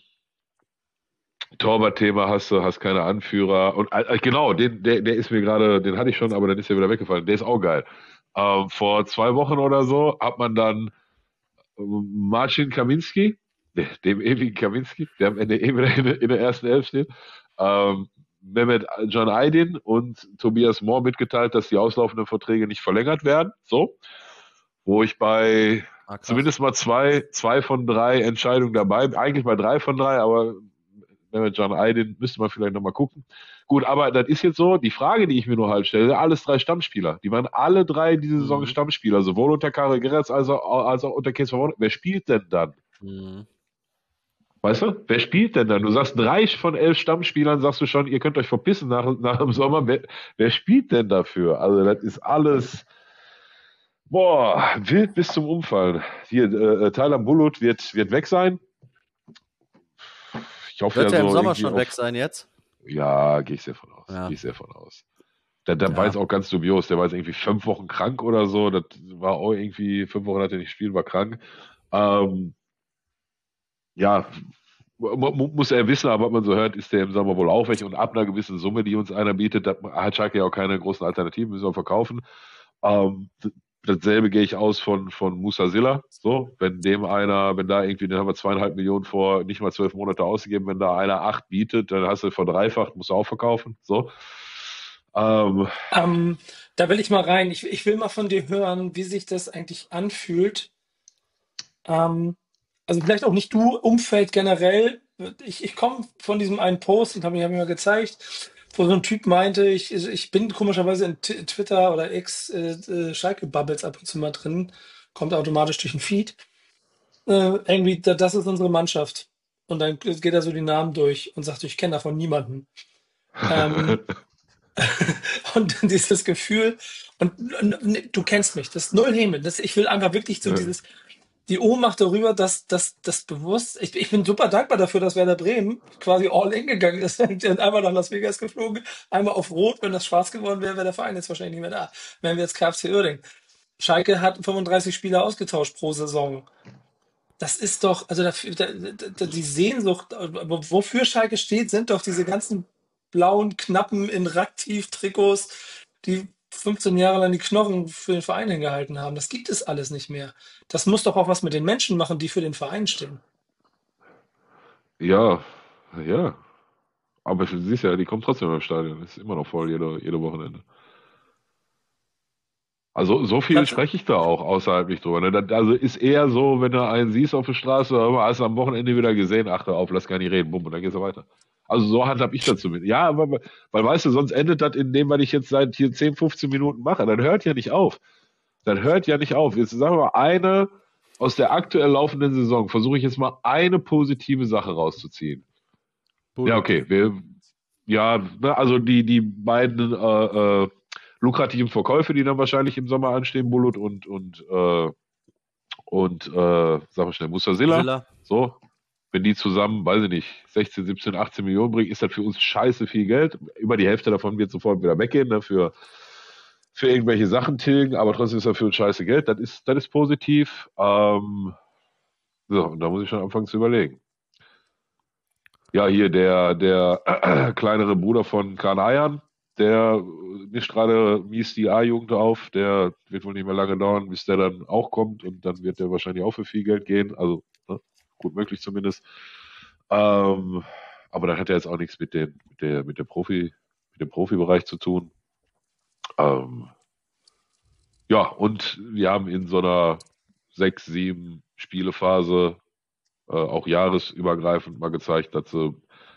Torwart-Thema hast du, hast keine Anführer. Und äh, genau, den, der, der ist mir gerade, den hatte ich schon, aber dann ist er wieder weggefallen. Der ist auch geil. Ähm, vor zwei Wochen oder so hat man dann ähm, Marcin Kaminski, de- dem ewigen Kaminski, der am Ende eh wieder in, der- in der ersten Elf steht, ähm, Mehmet Can Aydin und Tobias Mohr mitgeteilt, dass die auslaufenden Verträge nicht verlängert werden. So. Wo ich bei Ah, krass. zumindest mal zwei, zwei von drei Entscheidungen dabei, eigentlich bei drei von drei, aber Mehmet Can Aydin müsste man vielleicht nochmal gucken. Gut, aber das ist jetzt so, die Frage, die ich mir nur halt stelle, alles drei Stammspieler. Die waren alle drei diese Saison Mhm. Stammspieler, sowohl unter Karel Geretz als auch, als auch unter Kees van Wer spielt denn dann? Mhm. Weißt du? Wer spielt denn dann? Du sagst drei von elf Stammspielern, sagst du schon, ihr könnt euch verpissen nach, nach dem Sommer. Wer, wer spielt denn dafür? Also das ist alles, boah, wild bis zum Umfallen. Hier, äh, Tyler Bullock wird, wird weg sein. Ich hoffe Wird ja er im so Sommer irgendwie schon auf- weg sein jetzt? Ja, gehe ich sehr von aus. Ja. Gehe ich sehr von aus. Der, der Ja. war jetzt auch ganz dubios. Der war jetzt irgendwie fünf Wochen krank oder so. Das war auch irgendwie, fünf Wochen hat er nicht gespielt, war krank. Ähm, ja, mu- mu- muss er wissen, aber was man so hört, ist der im Sommer wohl auch weg. Und ab einer gewissen Summe, die uns einer bietet, da hat Schalke ja auch keine großen Alternativen, müssen wir verkaufen. Ähm, dasselbe gehe ich aus von, von Musa Silla. So, wenn dem einer, wenn da irgendwie, den haben wir zweieinhalb Millionen vor nicht mal zwölf Monate ausgegeben, wenn da einer acht bietet, dann hast du verdreifacht, musst du auch verkaufen. So. Ähm, Ähm, da will ich mal rein. Ich, ich will mal von dir hören, wie sich das eigentlich anfühlt. Ähm, also vielleicht auch nicht du, Umfeld generell. Ich, ich komme von diesem einen Post, den habe ich, hab ich mal gezeigt, wo so ein Typ meinte, ich, ich bin komischerweise in T- Twitter oder X äh, äh, Schalke-Bubbles ab und zu mal drin, kommt automatisch durch den Feed. Äh, irgendwie, da- das ist unsere Mannschaft. Und dann geht er so die Namen durch und sagt, ich kenne davon niemanden. Ähm, und dann dieses Gefühl, und, und du kennst mich, das ist null Häme. Das, ich will einfach wirklich so dieses, die Ohnmacht darüber, dass dass das bewusst, ich, ich bin super dankbar dafür, dass Werder Bremen quasi all in gegangen ist. Einmal nach Las Vegas geflogen, einmal auf Rot. Wenn das schwarz geworden wäre, wäre der Verein jetzt wahrscheinlich nicht mehr da. Wären wir jetzt K F C Uerdingen. Schalke hat fünfunddreißig Spieler ausgetauscht pro Saison. Das ist doch, also dafür, da, da, die Sehnsucht, wofür Schalke steht, sind doch diese ganzen blauen Knappen in Raktiv-Trikots, die fünfzehn Jahre lang die Knochen für den Verein hingehalten haben. Das gibt es alles nicht mehr. Das muss doch auch was mit den Menschen machen, die für den Verein stehen. ja, ja. Aber du siehst ja, die kommen trotzdem im Stadion. Ist immer noch voll, jede, jede Wochenende. Also so viel Das, spreche ich da auch außerhalb nicht drüber. Ne? Das, also ist eher so, wenn du einen siehst auf der Straße, hör mal, hast du am Wochenende wieder gesehen, ach hör auf, lass gar nicht reden, bumm, und dann gehst du weiter. Also so handhab ich dazu mit. Ja, aber, weil weißt du, sonst endet das in dem, was ich jetzt seit hier zehn, fünfzehn Minuten mache. Dann hört ja nicht auf. Dann hört ja nicht auf. Jetzt sagen wir mal, eine aus der aktuell laufenden Saison, versuche ich jetzt mal eine positive Sache rauszuziehen. Bull. Ja, okay. Wir, ja, ne, also die, die beiden äh, äh, lukrativen Verkäufe, die dann wahrscheinlich im Sommer anstehen, Bulut und und äh, und äh, sag mal schnell, Musa Silla. Silla. So, wenn die zusammen, weiß ich nicht, sechzehn, siebzehn, achtzehn Millionen bringen, ist das für uns scheiße viel Geld. Über die Hälfte davon wird sofort wieder weggehen, ne, für für irgendwelche Sachen tilgen, aber trotzdem ist das für uns scheiße Geld. Das ist das ist positiv. Ähm, so, und da muss ich schon anfangen zu überlegen. Ja, hier der, der äh, kleinere Bruder von Kaan Ayhan, der mischt gerade mies die A-Jugend auf. Der wird wohl nicht mehr lange dauern, bis der dann auch kommt und dann wird der wahrscheinlich auch für viel Geld gehen. Also ne, gut möglich zumindest. Ähm, aber das hat ja jetzt auch nichts mit dem, mit der, mit der Profi, mit dem Profibereich zu tun. Ähm, ja, und wir haben in so einer sechs, sieben Spielephase äh, auch jahresübergreifend mal gezeigt, dass sie,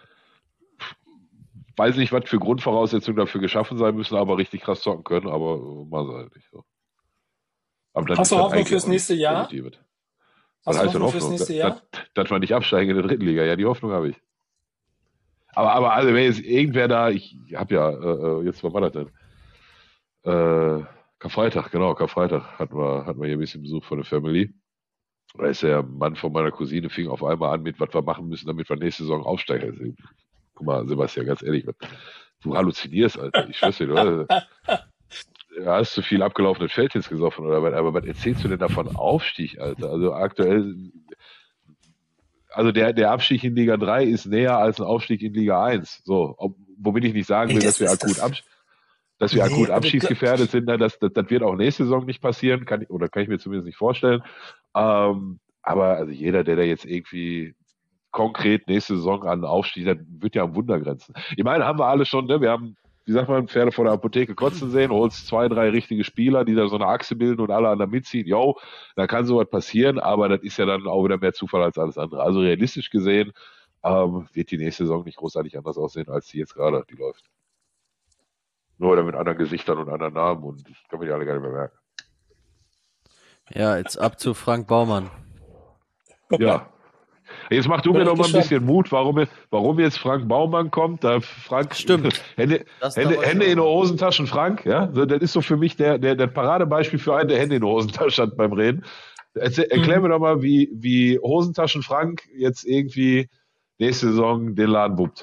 weiß nicht, was für Grundvoraussetzungen dafür geschaffen sein müssen, aber richtig krass zocken können, aber äh, mal sie halt nicht so. Aber dann hast ist du das Hoffnung eigentlich fürs auch nichts nächste Jahr? Positives. Was Hast du heißt denn Hoffnung fürs Hoffnung? nächste Dass, Jahr? dass, dass wir nicht absteigen in der dritten Liga. Ja, die Hoffnung habe ich. Aber, aber also, wenn jetzt irgendwer da, ich habe ja, äh, jetzt, was war das denn? Äh, Karfreitag, genau, Karfreitag hatten wir, hatten wir hier ein bisschen Besuch von der Family. Da ist der Mann von meiner Cousine, fing auf einmal an mit, was wir machen müssen, damit wir nächste Saison aufsteigen. Also, guck mal, Sebastian, ganz ehrlich, was, du halluzinierst, Alter. Ich schwör's dir, du hast zu viel abgelaufenes Feldhits gesoffen oder was, aber was erzählst du denn davon Aufstieg, Alter? Also aktuell, also der, der Abstieg in Liga drei ist näher als ein Aufstieg in Liga eins. So, ob, womit ich nicht sagen Ey, will, das dass wir ist akut das. absteigen. Dass wir Nee, akut aber gl- abschiedsgefährdet sind, ne, das, das, das wird auch nächste Saison nicht passieren, kann ich, oder kann ich mir zumindest nicht vorstellen. Ähm, aber also jeder, der da jetzt irgendwie konkret nächste Saison an Aufstieg, das wird ja am Wunder grenzen. Ich meine, haben wir alle schon, ne? Wir haben, wie sagt man, Pferde vor der Apotheke kotzen sehen, holst zwei, drei richtige Spieler, die da so eine Achse bilden und alle anderen mitziehen. Jo, da kann sowas passieren, aber das ist ja dann auch wieder mehr Zufall als alles andere. Also realistisch gesehen ähm, wird die nächste Saison nicht großartig anders aussehen, als die jetzt gerade, die läuft. Nur oder mit anderen Gesichtern und anderen Namen und ich kann mir die alle gar nicht mehr merken. Ja, jetzt ab zu Frank Baumann. Ja. Jetzt mach du Bin mir ich noch mal ein gespannt. bisschen Mut, warum, warum jetzt Frank Baumann kommt. Da Frank, Stimmt. Hände, Das- da Hände, wollte ich Hände auch in den mal. Hosentaschen, Frank. Ja, so, das ist so für mich der, der, der Paradebeispiel für einen, der Hände in den Hosentaschen hat beim Reden. Erzähl, erklär Mhm. mir doch mal, wie, wie Hosentaschen Frank jetzt irgendwie nächste Saison den Laden wuppt.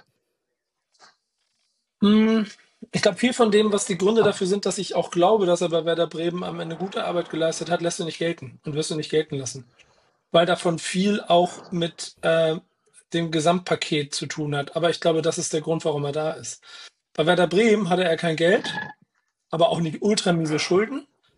Mm, Ich glaube, viel von dem, was die Gründe dafür sind, dass ich auch glaube, dass er bei Werder Bremen am Ende gute Arbeit geleistet hat, lässt du nicht gelten und wirst du nicht gelten lassen. Weil davon viel auch mit äh, dem Gesamtpaket zu tun hat. Aber ich glaube, das ist der Grund, warum er da ist. Bei Werder Bremen hatte er kein Geld, aber auch nicht ultra miese Schulden.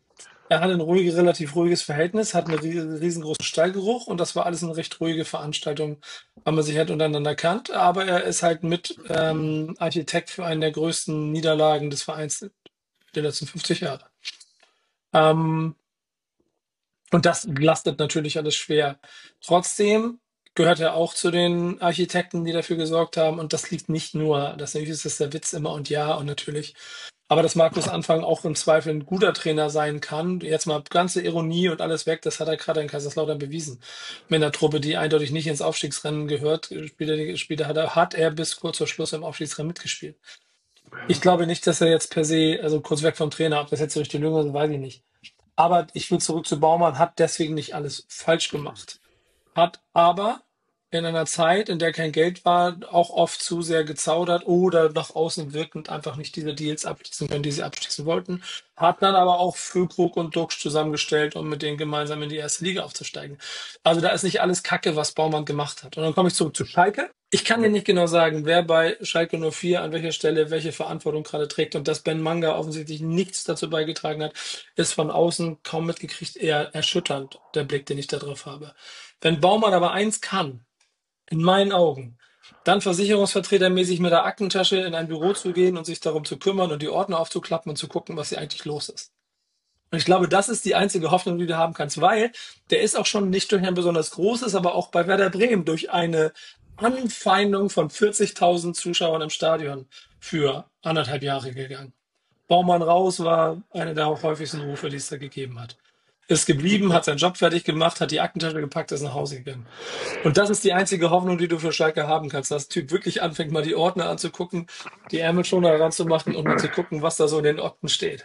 Er hatte ein ruhige, relativ ruhiges Verhältnis, hat einen rie- riesengroßen Stallgeruch und das war alles eine recht ruhige Veranstaltung, weil man sich halt untereinander kannt. Aber er ist halt mit ähm, Architekt für eine der größten Niederlagen des Vereins der letzten fünfzig Jahre. Ähm, und das lastet natürlich alles schwer. Trotzdem gehört er auch zu den Architekten, die dafür gesorgt haben. Und das liegt nicht nur, das natürlich ist das der Witz immer und ja und natürlich. Aber dass Markus Anfang auch im Zweifel ein guter Trainer sein kann, jetzt mal ganze Ironie und alles weg, das hat er gerade in Kaiserslautern bewiesen. Mit einer Truppe, die eindeutig nicht ins Aufstiegsrennen gehört, Spiele, Spiele hat er, hat er bis kurz vor Schluss im Aufstiegsrennen mitgespielt. Ich glaube nicht, dass er jetzt per se, also kurz weg vom Trainer, ob das jetzt durch die Lünger ist, weiß ich nicht. Aber ich will zurück zu Baumann, hat deswegen nicht alles falsch gemacht. Hat aber in einer Zeit, in der kein Geld war, auch oft zu sehr gezaudert oder nach außen wirkend einfach nicht diese Deals abschließen können, die sie abschließen wollten. Hat dann aber auch Füllkrug und Duxch zusammengestellt, um mit denen gemeinsam in die erste Liga aufzusteigen. Also da ist nicht alles Kacke, was Baumann gemacht hat. Und dann komme ich zurück zu Schalke. Ich kann dir nicht genau sagen, wer bei Schalke null vier an welcher Stelle welche Verantwortung gerade trägt. Und dass Ben Manga offensichtlich nichts dazu beigetragen hat, ist von außen kaum mitgekriegt, eher erschütternd, der Blick, den ich da drauf habe. Wenn Baumann aber eins kann, in meinen Augen, dann versicherungsvertretermäßig mit der Aktentasche in ein Büro zu gehen und sich darum zu kümmern und die Ordner aufzuklappen und zu gucken, was hier eigentlich los ist. Und ich glaube, das ist die einzige Hoffnung, die du haben kannst, weil der ist auch schon nicht durch ein besonders großes, aber auch bei Werder Bremen durch eine Anfeindung von vierzigtausend Zuschauern im Stadion für anderthalb Jahre gegangen. Baumann raus war einer der häufigsten Rufe, die es da gegeben hat. Ist geblieben, hat seinen Job fertig gemacht, hat die Aktentasche gepackt, ist nach Hause gegangen. Und das ist die einzige Hoffnung, die du für Schalke haben kannst, dass der Typ wirklich anfängt, mal die Ordner anzugucken, die Ärmelschoner ranzumachen und mal zu gucken, was da so in den Akten steht.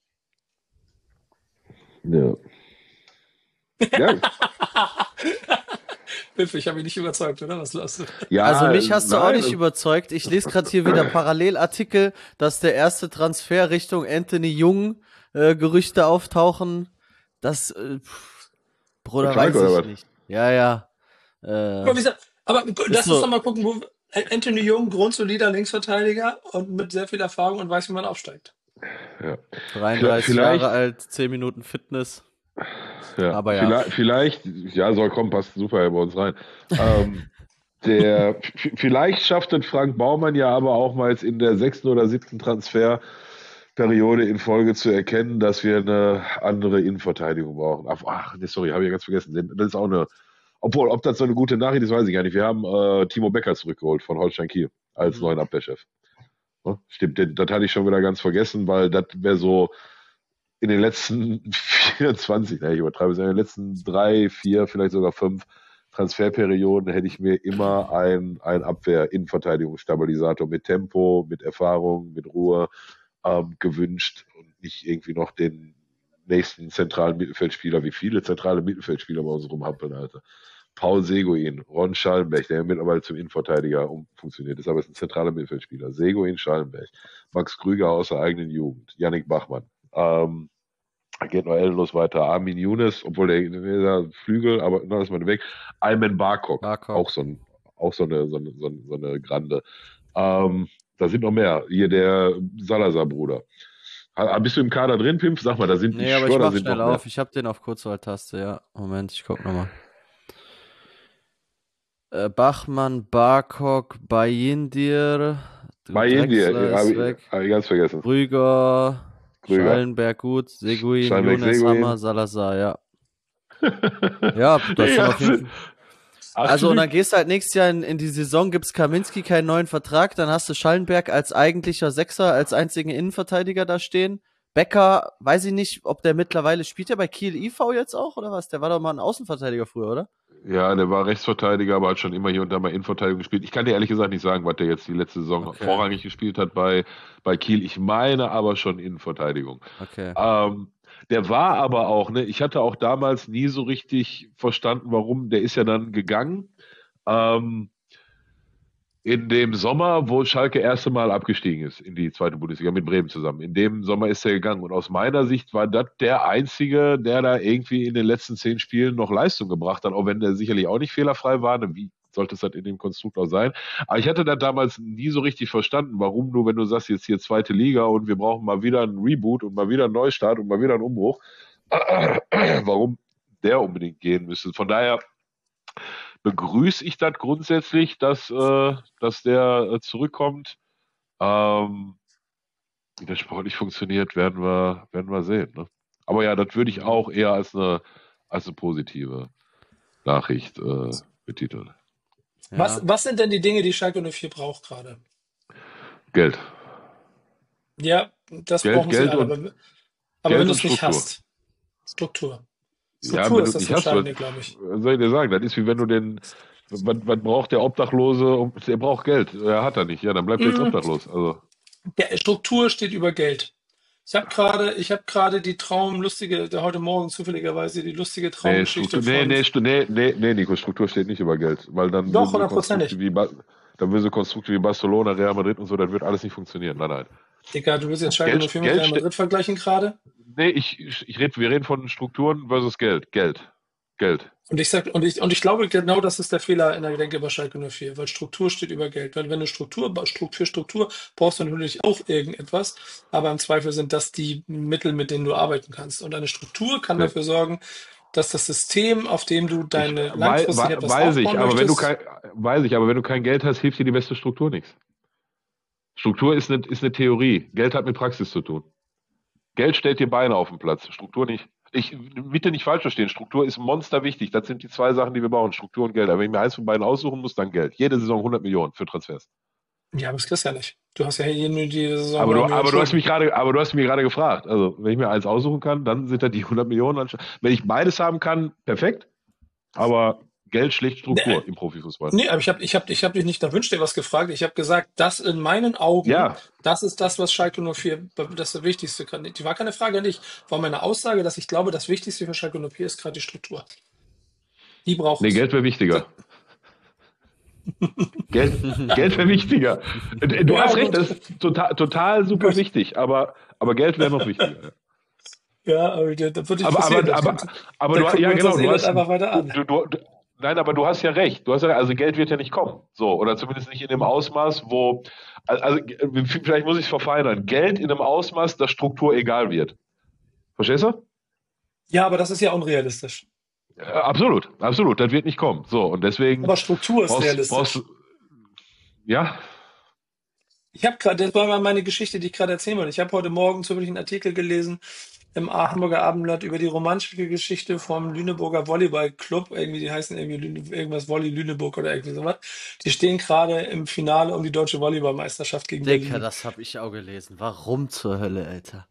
Ja. Ja. Biff, ich habe mich nicht überzeugt, oder? Was los? Ja, Also mich hast du auch nein, nicht überzeugt. Ich lese gerade hier wieder Parallelartikel, dass der erste Transfer Richtung Anthony Jung äh, Gerüchte auftauchen. Das, äh, pff, Bruder, Bei weiß Schalke, oder ich was? nicht. Ja, ja. Äh, Aber, wie gesagt, aber lass so- uns doch mal gucken, wo Anthony Jung, grundsolider Linksverteidiger und mit sehr viel Erfahrung und weiß, wie man aufsteigt. Ja. dreiunddreißig Vielleicht- Jahre alt, zehn Minuten Fitness. Ja, Aber ja. Vielleicht, vielleicht, ja, soll kommen, passt super bei uns rein. ähm, der, f- vielleicht schafft es Frank Baumann ja aber auch mal jetzt in der sechsten oder siebten Transferperiode in Folge zu erkennen, dass wir eine andere Innenverteidigung brauchen. Ach, ach nee, sorry, habe ich ja ganz vergessen. Das ist auch eine, obwohl, ob das so eine gute Nachricht ist, weiß ich gar nicht. Wir haben äh, Timo Becker zurückgeholt von Holstein Kiel als Mhm. neuen Abwehrchef. Ne? Stimmt, den- das hatte ich schon wieder ganz vergessen, weil das wäre so in den letzten vierundzwanzig, ne, ich übertreibe es, in den letzten drei, vier, vielleicht sogar fünf Transferperioden hätte ich mir immer ein, ein Abwehr-Innenverteidigungsstabilisator mit Tempo, mit Erfahrung, mit Ruhe ähm, gewünscht und nicht irgendwie noch den nächsten zentralen Mittelfeldspieler, wie viele zentrale Mittelfeldspieler bei uns rumhampeln, Alter. Paul Seguin, Ron Schallenberg, der mittlerweile zum Innenverteidiger umfunktioniert ist, aber ist ein zentraler Mittelfeldspieler. Seguin, Schallenberg, Max Krüger aus der eigenen Jugend, Yannick Bachmann. Ähm, geht noch endlos weiter. Armin Younes, obwohl der, der Flügel, aber na, ist mal weg. Ayman Barkok, Barkok. auch so ein, auch so eine, so eine, so eine, so eine Grande. Ähm, da sind noch mehr. Hier der Salazar-Bruder. Ha- Bist du im Kader drin, Pimp? Sag mal, da sind, Nee, aber schwör, ich da mach sind schnell noch mehr. auf. Ich hab den auf Kurzwahltaste, ja. Moment, ich guck nochmal. Äh, Bachmann, Barkok, Bayindir. Bei Indien, Drexler habe ist ich, weg. hab ich ganz vergessen. Rüger, Krüger. Schallenberg gut, Seguin, Schallenberg, Younes, Seguin. Hammer, Salazar, ja. Ja, das Nee, sind auf jeden acht- Fall. acht Also, und dann Stück. gehst du halt nächstes Jahr in, in die Saison, gibt's Kaminski keinen neuen Vertrag, dann hast du Schallenberg als eigentlicher Sechser, als einzigen Innenverteidiger da stehen. Becker, weiß ich nicht, ob der mittlerweile, spielt der bei Kiel I V jetzt auch, oder was? Der war doch mal ein Außenverteidiger früher, oder? Ja, der war Rechtsverteidiger, aber hat schon immer hier und da mal Innenverteidigung gespielt. Ich kann dir ehrlich gesagt nicht sagen, was der jetzt die letzte Saison Okay. vorrangig gespielt hat bei, bei Kiel. Ich meine aber schon Innenverteidigung. Okay. Ähm, der war aber auch, ne, ich hatte auch damals nie so richtig verstanden, warum. Der ist ja dann gegangen. Ähm, in dem Sommer, wo Schalke erste Mal abgestiegen ist in die zweite Bundesliga mit Bremen zusammen. In dem Sommer ist er gegangen. Und aus meiner Sicht war das der Einzige, der da irgendwie in den letzten zehn Spielen noch Leistung gebracht hat, auch wenn der sicherlich auch nicht fehlerfrei war. Wie sollte es das in dem Konstrukt auch sein? Aber ich hatte das damals nie so richtig verstanden, warum du, wenn du sagst, jetzt hier zweite Liga und wir brauchen mal wieder einen Reboot und mal wieder einen Neustart und mal wieder einen Umbruch, warum der unbedingt gehen müsste. Von daher begrüße ich das grundsätzlich, dass, äh, dass der äh, zurückkommt. Ähm, wie das sportlich funktioniert, werden wir, werden wir sehen. Ne? Aber ja, das würde ich auch eher als eine, als eine positive Nachricht äh, betiteln. Ja. Was, was sind denn die Dinge, die Schalke null vier braucht gerade? Geld. Ja, das Geld, brauchen sie Geld alle. und, Aber, aber Geld wenn du und es nicht Struktur. hast, Struktur. Ja, Struktur wenn ist du das nicht hast, was, Entscheidende, glaube ich. was soll ich dir sagen? Das ist wie wenn du den, was, was braucht der Obdachlose? Um- Der braucht Geld. Er hat er nicht. Ja, dann bleibt er jetzt Mm, obdachlos. Also, ja, Struktur steht über Geld. Ich habe gerade, ich habe gerade die Traumlustige, der heute Morgen zufälligerweise die lustige nee, Traumgeschichte Struktur, nee, von, nee, Stu- nee, nee, nee, Nico, Struktur steht nicht über Geld. Weil dann doch, würden so Konstrukte hundertprozentig. wie, Ba- dann würden so Konstrukte wie Barcelona, Real Madrid und so, das wird alles nicht funktionieren. Nein, nein. Digga, du willst jetzt Schalke null Geld, vier mit Geld Real steht, Madrid vergleichen gerade? nee, ich, ich, ich red, wir reden von Strukturen versus Geld. Geld. Geld. Und ich sag, und ich, und ich glaube, genau das ist der Fehler in der Denke bei Schalke null vier, weil Struktur steht über Geld. Weil wenn du Struktur, Struktur für Struktur brauchst du natürlich auch irgendetwas, aber im Zweifel sind das die Mittel, mit denen du arbeiten kannst. Und eine Struktur kann Nee. dafür sorgen, dass das System, auf dem du Ich, deine wei, langfristig wei, etwas weiß ich, aufbauen aber wenn du möchtest, kein, weiß ich, aber wenn du kein Geld hast, hilft dir die beste Struktur nichts. Struktur ist eine, ist eine Theorie. Geld hat mit Praxis zu tun. Geld stellt dir Beine auf den Platz, Struktur nicht. Ich bitte nicht falsch verstehen, Struktur ist monster wichtig. Das sind die zwei Sachen, die wir brauchen, Struktur und Geld. Aber wenn ich mir eins von beiden aussuchen muss, dann Geld. Jede Saison hundert Millionen für Transfers. ja, aber das kriegst du ja nicht. Du hast ja hier nur die Saison Aber hundert du, Millionen aber du hast Schulden. mich gerade, aber du hast mich gerade gefragt. Also, wenn ich mir eins aussuchen kann, dann sind das die hundert Millionen. anstatt- Wenn ich beides haben kann, perfekt. Aber Geld schlägt Nee, Struktur im Profifußball. nee, aber ich habe ich hab, ich hab dich nicht nach Wünsch dir was gefragt. Ich habe gesagt, das in meinen Augen, Ja, das ist das, was Schalke null vier, das ist Wichtigste kann. Die war keine Frage an dich, war meine Aussage, dass ich glaube, das Wichtigste für Schalke null vier ist gerade die Struktur. Die braucht nee, es. Geld wäre Das, wichtiger. Geld, Geld wäre wichtiger. Du ja, hast recht, gut. das ist total, total super Gut. wichtig, aber, aber Geld wäre noch wichtiger. Ja, aber das das wird nicht Aber, passieren. aber, Da, aber, kommt, aber da du, gucken ja wir uns genau, das du Elend hast, einfach weiter an. du, du, du, nein, aber du hast ja recht. Du hast ja, also Geld wird ja nicht kommen. So, oder zumindest nicht in dem Ausmaß, wo, also, vielleicht muss ich es verfeinern. Geld in einem Ausmaß, dass Struktur egal wird. Verstehst du? Ja, aber das ist ja unrealistisch. Ja, absolut, absolut. Das wird nicht kommen. So, und deswegen Aber Struktur ist brauchst, brauchst realistisch. du, ja, Ich habe gerade, das war mal meine Geschichte, die ich gerade erzählen wollte. Ich habe heute Morgen zufällig einen Artikel gelesen im Hamburger Abendblatt über die romantische Geschichte vom Lüneburger Volleyballclub. Irgendwie, die heißen irgendwie Lüne, irgendwas Volley Lüneburg oder irgendwie sowas. Die stehen gerade im Finale um die deutsche Volleyballmeisterschaft gegen Dicker, Berlin. das habe ich auch gelesen. Warum zur Hölle, Alter?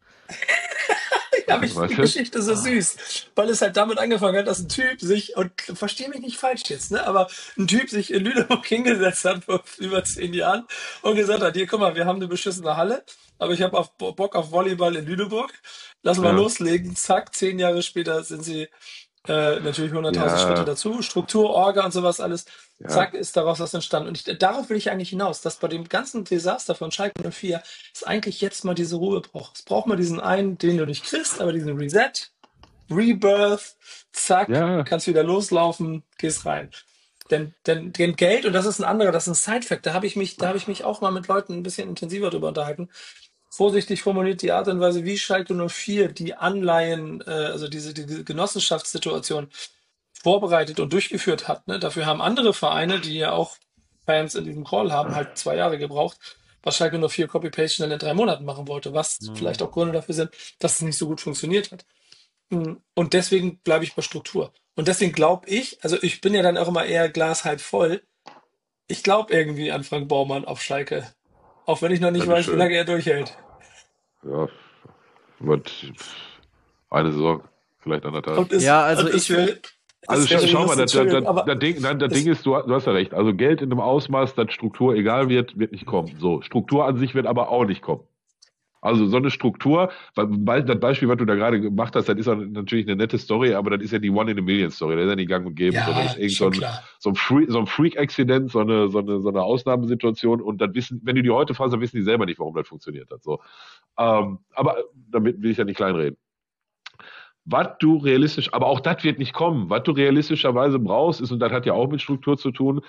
Ja, ich finde weißt die du? Geschichte so süß, weil es halt damit angefangen hat, dass ein Typ sich, und verstehe mich nicht falsch jetzt, ne, aber ein Typ sich in Lüneburg hingesetzt hat vor über zehn Jahren und gesagt hat, hier, guck mal, wir haben eine beschissene Halle, aber ich habe auf Bock auf Volleyball in Lüneburg, lass mal Ja, loslegen, zack, zehn Jahre später sind sie äh, natürlich hunderttausend Schritte ja, dazu, Struktur, Orga und sowas alles, ja, zack, ist daraus was entstanden. Und ich, darauf will ich eigentlich hinaus, dass bei dem ganzen Desaster von Schalke null vier es eigentlich jetzt mal diese Ruhe braucht. Es braucht mal diesen einen, den du nicht kriegst, aber diesen Reset, Rebirth, zack, ja, kannst wieder loslaufen, gehst rein. Denn, denn, denn Geld, und das ist ein anderer, das ist ein Side-Fact, da habe ich mich, da habe ich mich auch mal mit Leuten ein bisschen intensiver drüber unterhalten. Vorsichtig formuliert die Art und Weise, wie Schalke null vier die Anleihen, äh, also diese, diese Genossenschaftssituation vorbereitet und durchgeführt hat. Ne? Dafür haben andere Vereine, die ja auch Fans in diesem Call haben, halt zwei Jahre gebraucht, was Schalke null vier Copy-Paste schnell in drei Monaten machen wollte, was Hm. vielleicht auch Gründe dafür sind, dass es nicht so gut funktioniert hat. Mm, Und deswegen bleibe ich bei Struktur. Und deswegen glaube ich, also ich bin ja dann auch immer eher Glas halb voll, ich glaube irgendwie an Frank Baumann auf Schalke. Auch wenn ich noch nicht das ist weiß, wie schön. lange er durchhält. Ja, mit eine Saison, vielleicht anderthalb. Und es, Ja, also und es ich, wäre, Also es schau, wäre schau mal, lustig, das, das, Entschuldigung, das, aber das Ding, nein, das es, Ding ist, du, du hast ja recht. Also Geld in einem Ausmaß, dass Struktur egal wird, wird nicht kommen. So, Struktur an sich wird aber auch nicht kommen. Also so eine Struktur, weil, weil das Beispiel, was du da gerade gemacht hast, das ist ja natürlich eine nette Story, aber das ist ja die One-in-a-Million-Story, das ist ja nicht gang und gäbe, sondern das ist ja, irgend so schon ein, klar. so ein, Freak, so ein Freak-Accident, so eine, so, eine, so eine Ausnahmesituation und dann wissen, wenn du die heute fragst, dann wissen die selber nicht, warum das funktioniert hat. So. Ähm, aber damit will ich ja nicht kleinreden. Was du realistisch, aber auch das wird nicht kommen. Was du realistischerweise brauchst, ist, und das hat ja auch mit Struktur zu tun,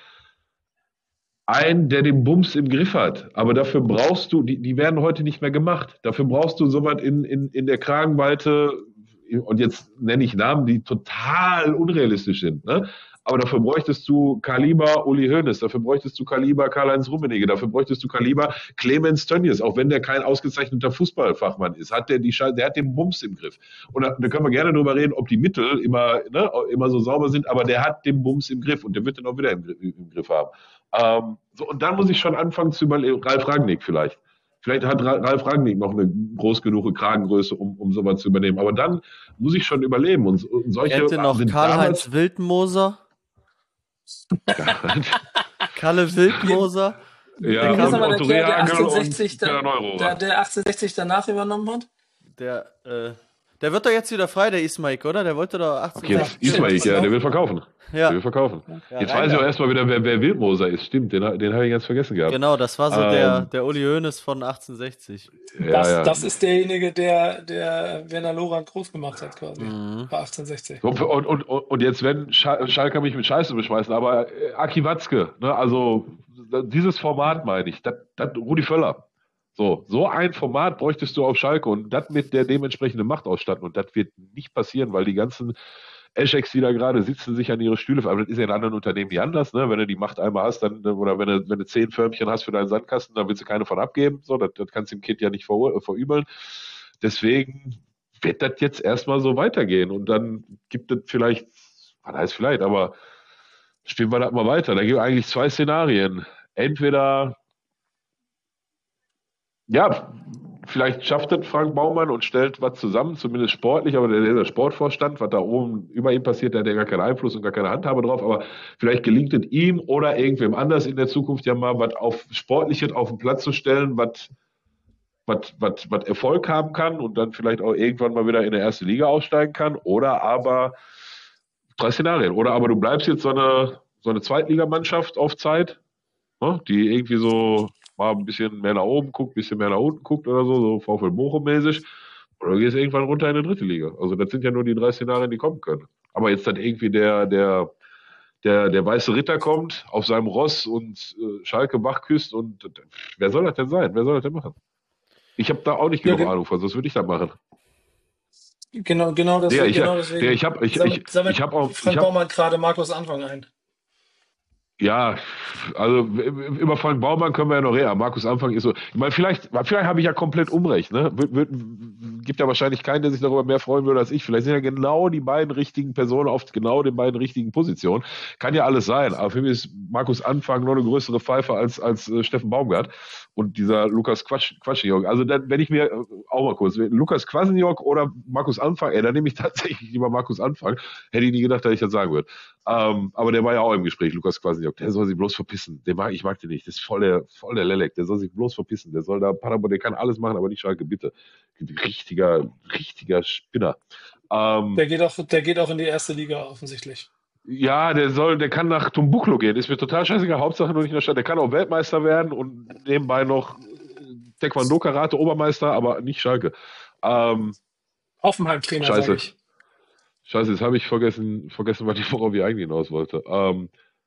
ein, der den Bums im Griff hat. Aber dafür brauchst du, die, die werden heute nicht mehr gemacht. Dafür brauchst du sowas in, in, in der Kragenweite, und jetzt nenne ich Namen, die total unrealistisch sind, ne? Aber dafür bräuchtest du Kaliber Uli Hoeneß, dafür bräuchtest du Kaliber Karl-Heinz Rummenigge, dafür bräuchtest du Kaliber Clemens Tönnies, auch wenn der kein ausgezeichneter Fußballfachmann ist, hat der die Schei- der hat den Bums im Griff. Und da, da können wir gerne drüber reden, ob die Mittel immer, ne, immer so sauber sind, aber der hat den Bums im Griff und der wird den auch wieder im, im Griff haben. Ähm, so, und dann muss ich schon anfangen zu überlegen, Ralf Rangnick vielleicht. Vielleicht hat Ralf Rangnick noch eine groß genug Kragengröße, um, um sowas zu übernehmen. Aber dann muss ich schon überleben. Und, und solche Kennt ihr noch sind Karl-Heinz damals- Wildmoser? Kalle Wildmoser? Ja, Wie ist und aber der Otto Kerl, der Rehagel achtzehnhundertsechzig, und Bernhard der, Neurohrer. der, der achtzehnhundertsechzig danach übernommen hat? Der, äh, der wird doch jetzt wieder frei, der Ismaik, oder? Der wollte doch achtzehn. Okay, jetzt Ja, Ismail, stimmt. ja, der will verkaufen. Ja. Der will verkaufen. Ja, Jetzt rein weiß ich da. auch erstmal wieder, wer, wer Wildmoser ist. Stimmt, den, den habe ich ganz vergessen gehabt. Genau, das war so Ähm, der, der Uli Hoeneß von achtzehnhundertsechzig. Ja, Das, ja. das ist derjenige, der, der Werner Lorand groß gemacht hat, quasi. Mhm. Bei achtzehnhundertsechzig. So, Und, und, und, und jetzt werden Schal- Schalke mich mit Scheiße beschmeißen, aber äh, Aki Watzke, ne, also dieses Format meine ich, das, das Rudi Völler. So, so ein Format bräuchtest du auf Schalke und das mit der dementsprechenden Macht ausstatten und das wird nicht passieren, weil die ganzen Escheks, die da gerade sitzen, sich an ihre Stühle, aber das ist ja in anderen Unternehmen nicht anders, ne? Wenn du die Macht einmal hast, dann, oder wenn du, wenn du zehn Förmchen hast für deinen Sandkasten, dann willst du keine von abgeben, so, das, das kannst du dem Kind ja nicht ver, verübeln. Deswegen wird das jetzt erstmal so weitergehen und dann gibt es vielleicht, was heißt vielleicht, aber spielen wir das mal weiter. Da gibt es eigentlich zwei Szenarien. Entweder, ja, vielleicht schafft es Frank Baumann und stellt was zusammen, zumindest sportlich, aber der, der Sportvorstand, was da oben über ihm passiert, der hat ja gar keinen Einfluss und gar keine Handhabe drauf, aber vielleicht gelingt es ihm oder irgendwem anders in der Zukunft ja mal was auf Sportliches auf den Platz zu stellen, was was, was, was Erfolg haben kann und dann vielleicht auch irgendwann mal wieder in der erste Liga aufsteigen kann. Oder aber drei Szenarien. Oder aber du bleibst jetzt so eine, so eine Zweitligamannschaft auf Zeit, ne, die irgendwie so mal ein bisschen mehr nach oben guckt, ein bisschen mehr nach unten guckt oder so, so VfL Bochum-mäßig. Oder du gehst irgendwann runter in die dritte Liga. Also das sind ja nur die drei Szenarien, die kommen können. Aber jetzt dann irgendwie der, der, der, der weiße Ritter kommt auf seinem Ross und äh, Schalke wach küsst und äh, wer soll das denn sein? Wer soll das denn machen? Ich habe da auch nicht Ja, genug ge- Ahnung von, sonst würde ich das machen. Genau, genau Der, deswegen. ich, genau der, deswegen. ich habe ich, Sammelt- ich, sammelt ich hab auch, Frank ich hab, Baumann gerade Markus Anfang ein. ja, also über Frank Baumann können wir ja noch reden. Markus Anfang ist so, ich meine, vielleicht, vielleicht habe ich ja komplett Unrecht, ne? Wird, wird, gibt ja wahrscheinlich keinen, der sich darüber mehr freuen würde als ich. Vielleicht sind ja genau die beiden richtigen Personen auf genau den beiden richtigen Positionen. Kann ja alles sein. Aber für mich ist Markus Anfang noch eine größere Pfeife als, als äh, Steffen Baumgart und dieser Lukas Quatsch, Quatschniok. Also dann, wenn ich mir, äh, auch mal kurz, Lukas Kwasniok oder Markus Anfang, ey, dann nehme ich tatsächlich lieber Markus Anfang. Hätte ich nie gedacht, dass ich das sagen würde. Ähm, aber der war ja auch im Gespräch, Lukas Kwasniok. Der soll sich bloß verpissen. Den mag, ich mag den nicht. Das ist voll der, voll der Lelek. Der soll sich bloß verpissen. Der soll da, Paderborn, der kann alles machen, aber nicht Schalke, bitte. Richtiger, richtiger Spinner. Ähm, Der geht auch, der geht auch in die erste Liga offensichtlich. ja, der soll, der kann nach Tumbuklo gehen. Ist mir total scheißegal. Hauptsache nur nicht in der Stadt. Der kann auch Weltmeister werden und nebenbei noch Taekwondo-Karate Obermeister, aber nicht Schalke. Ähm, Hoffenheim-Trainer, Scheiße. sage ich. Scheiße, jetzt habe ich vergessen, vergessen, was ich worauf ich eigentlich hinaus wollte. Ähm,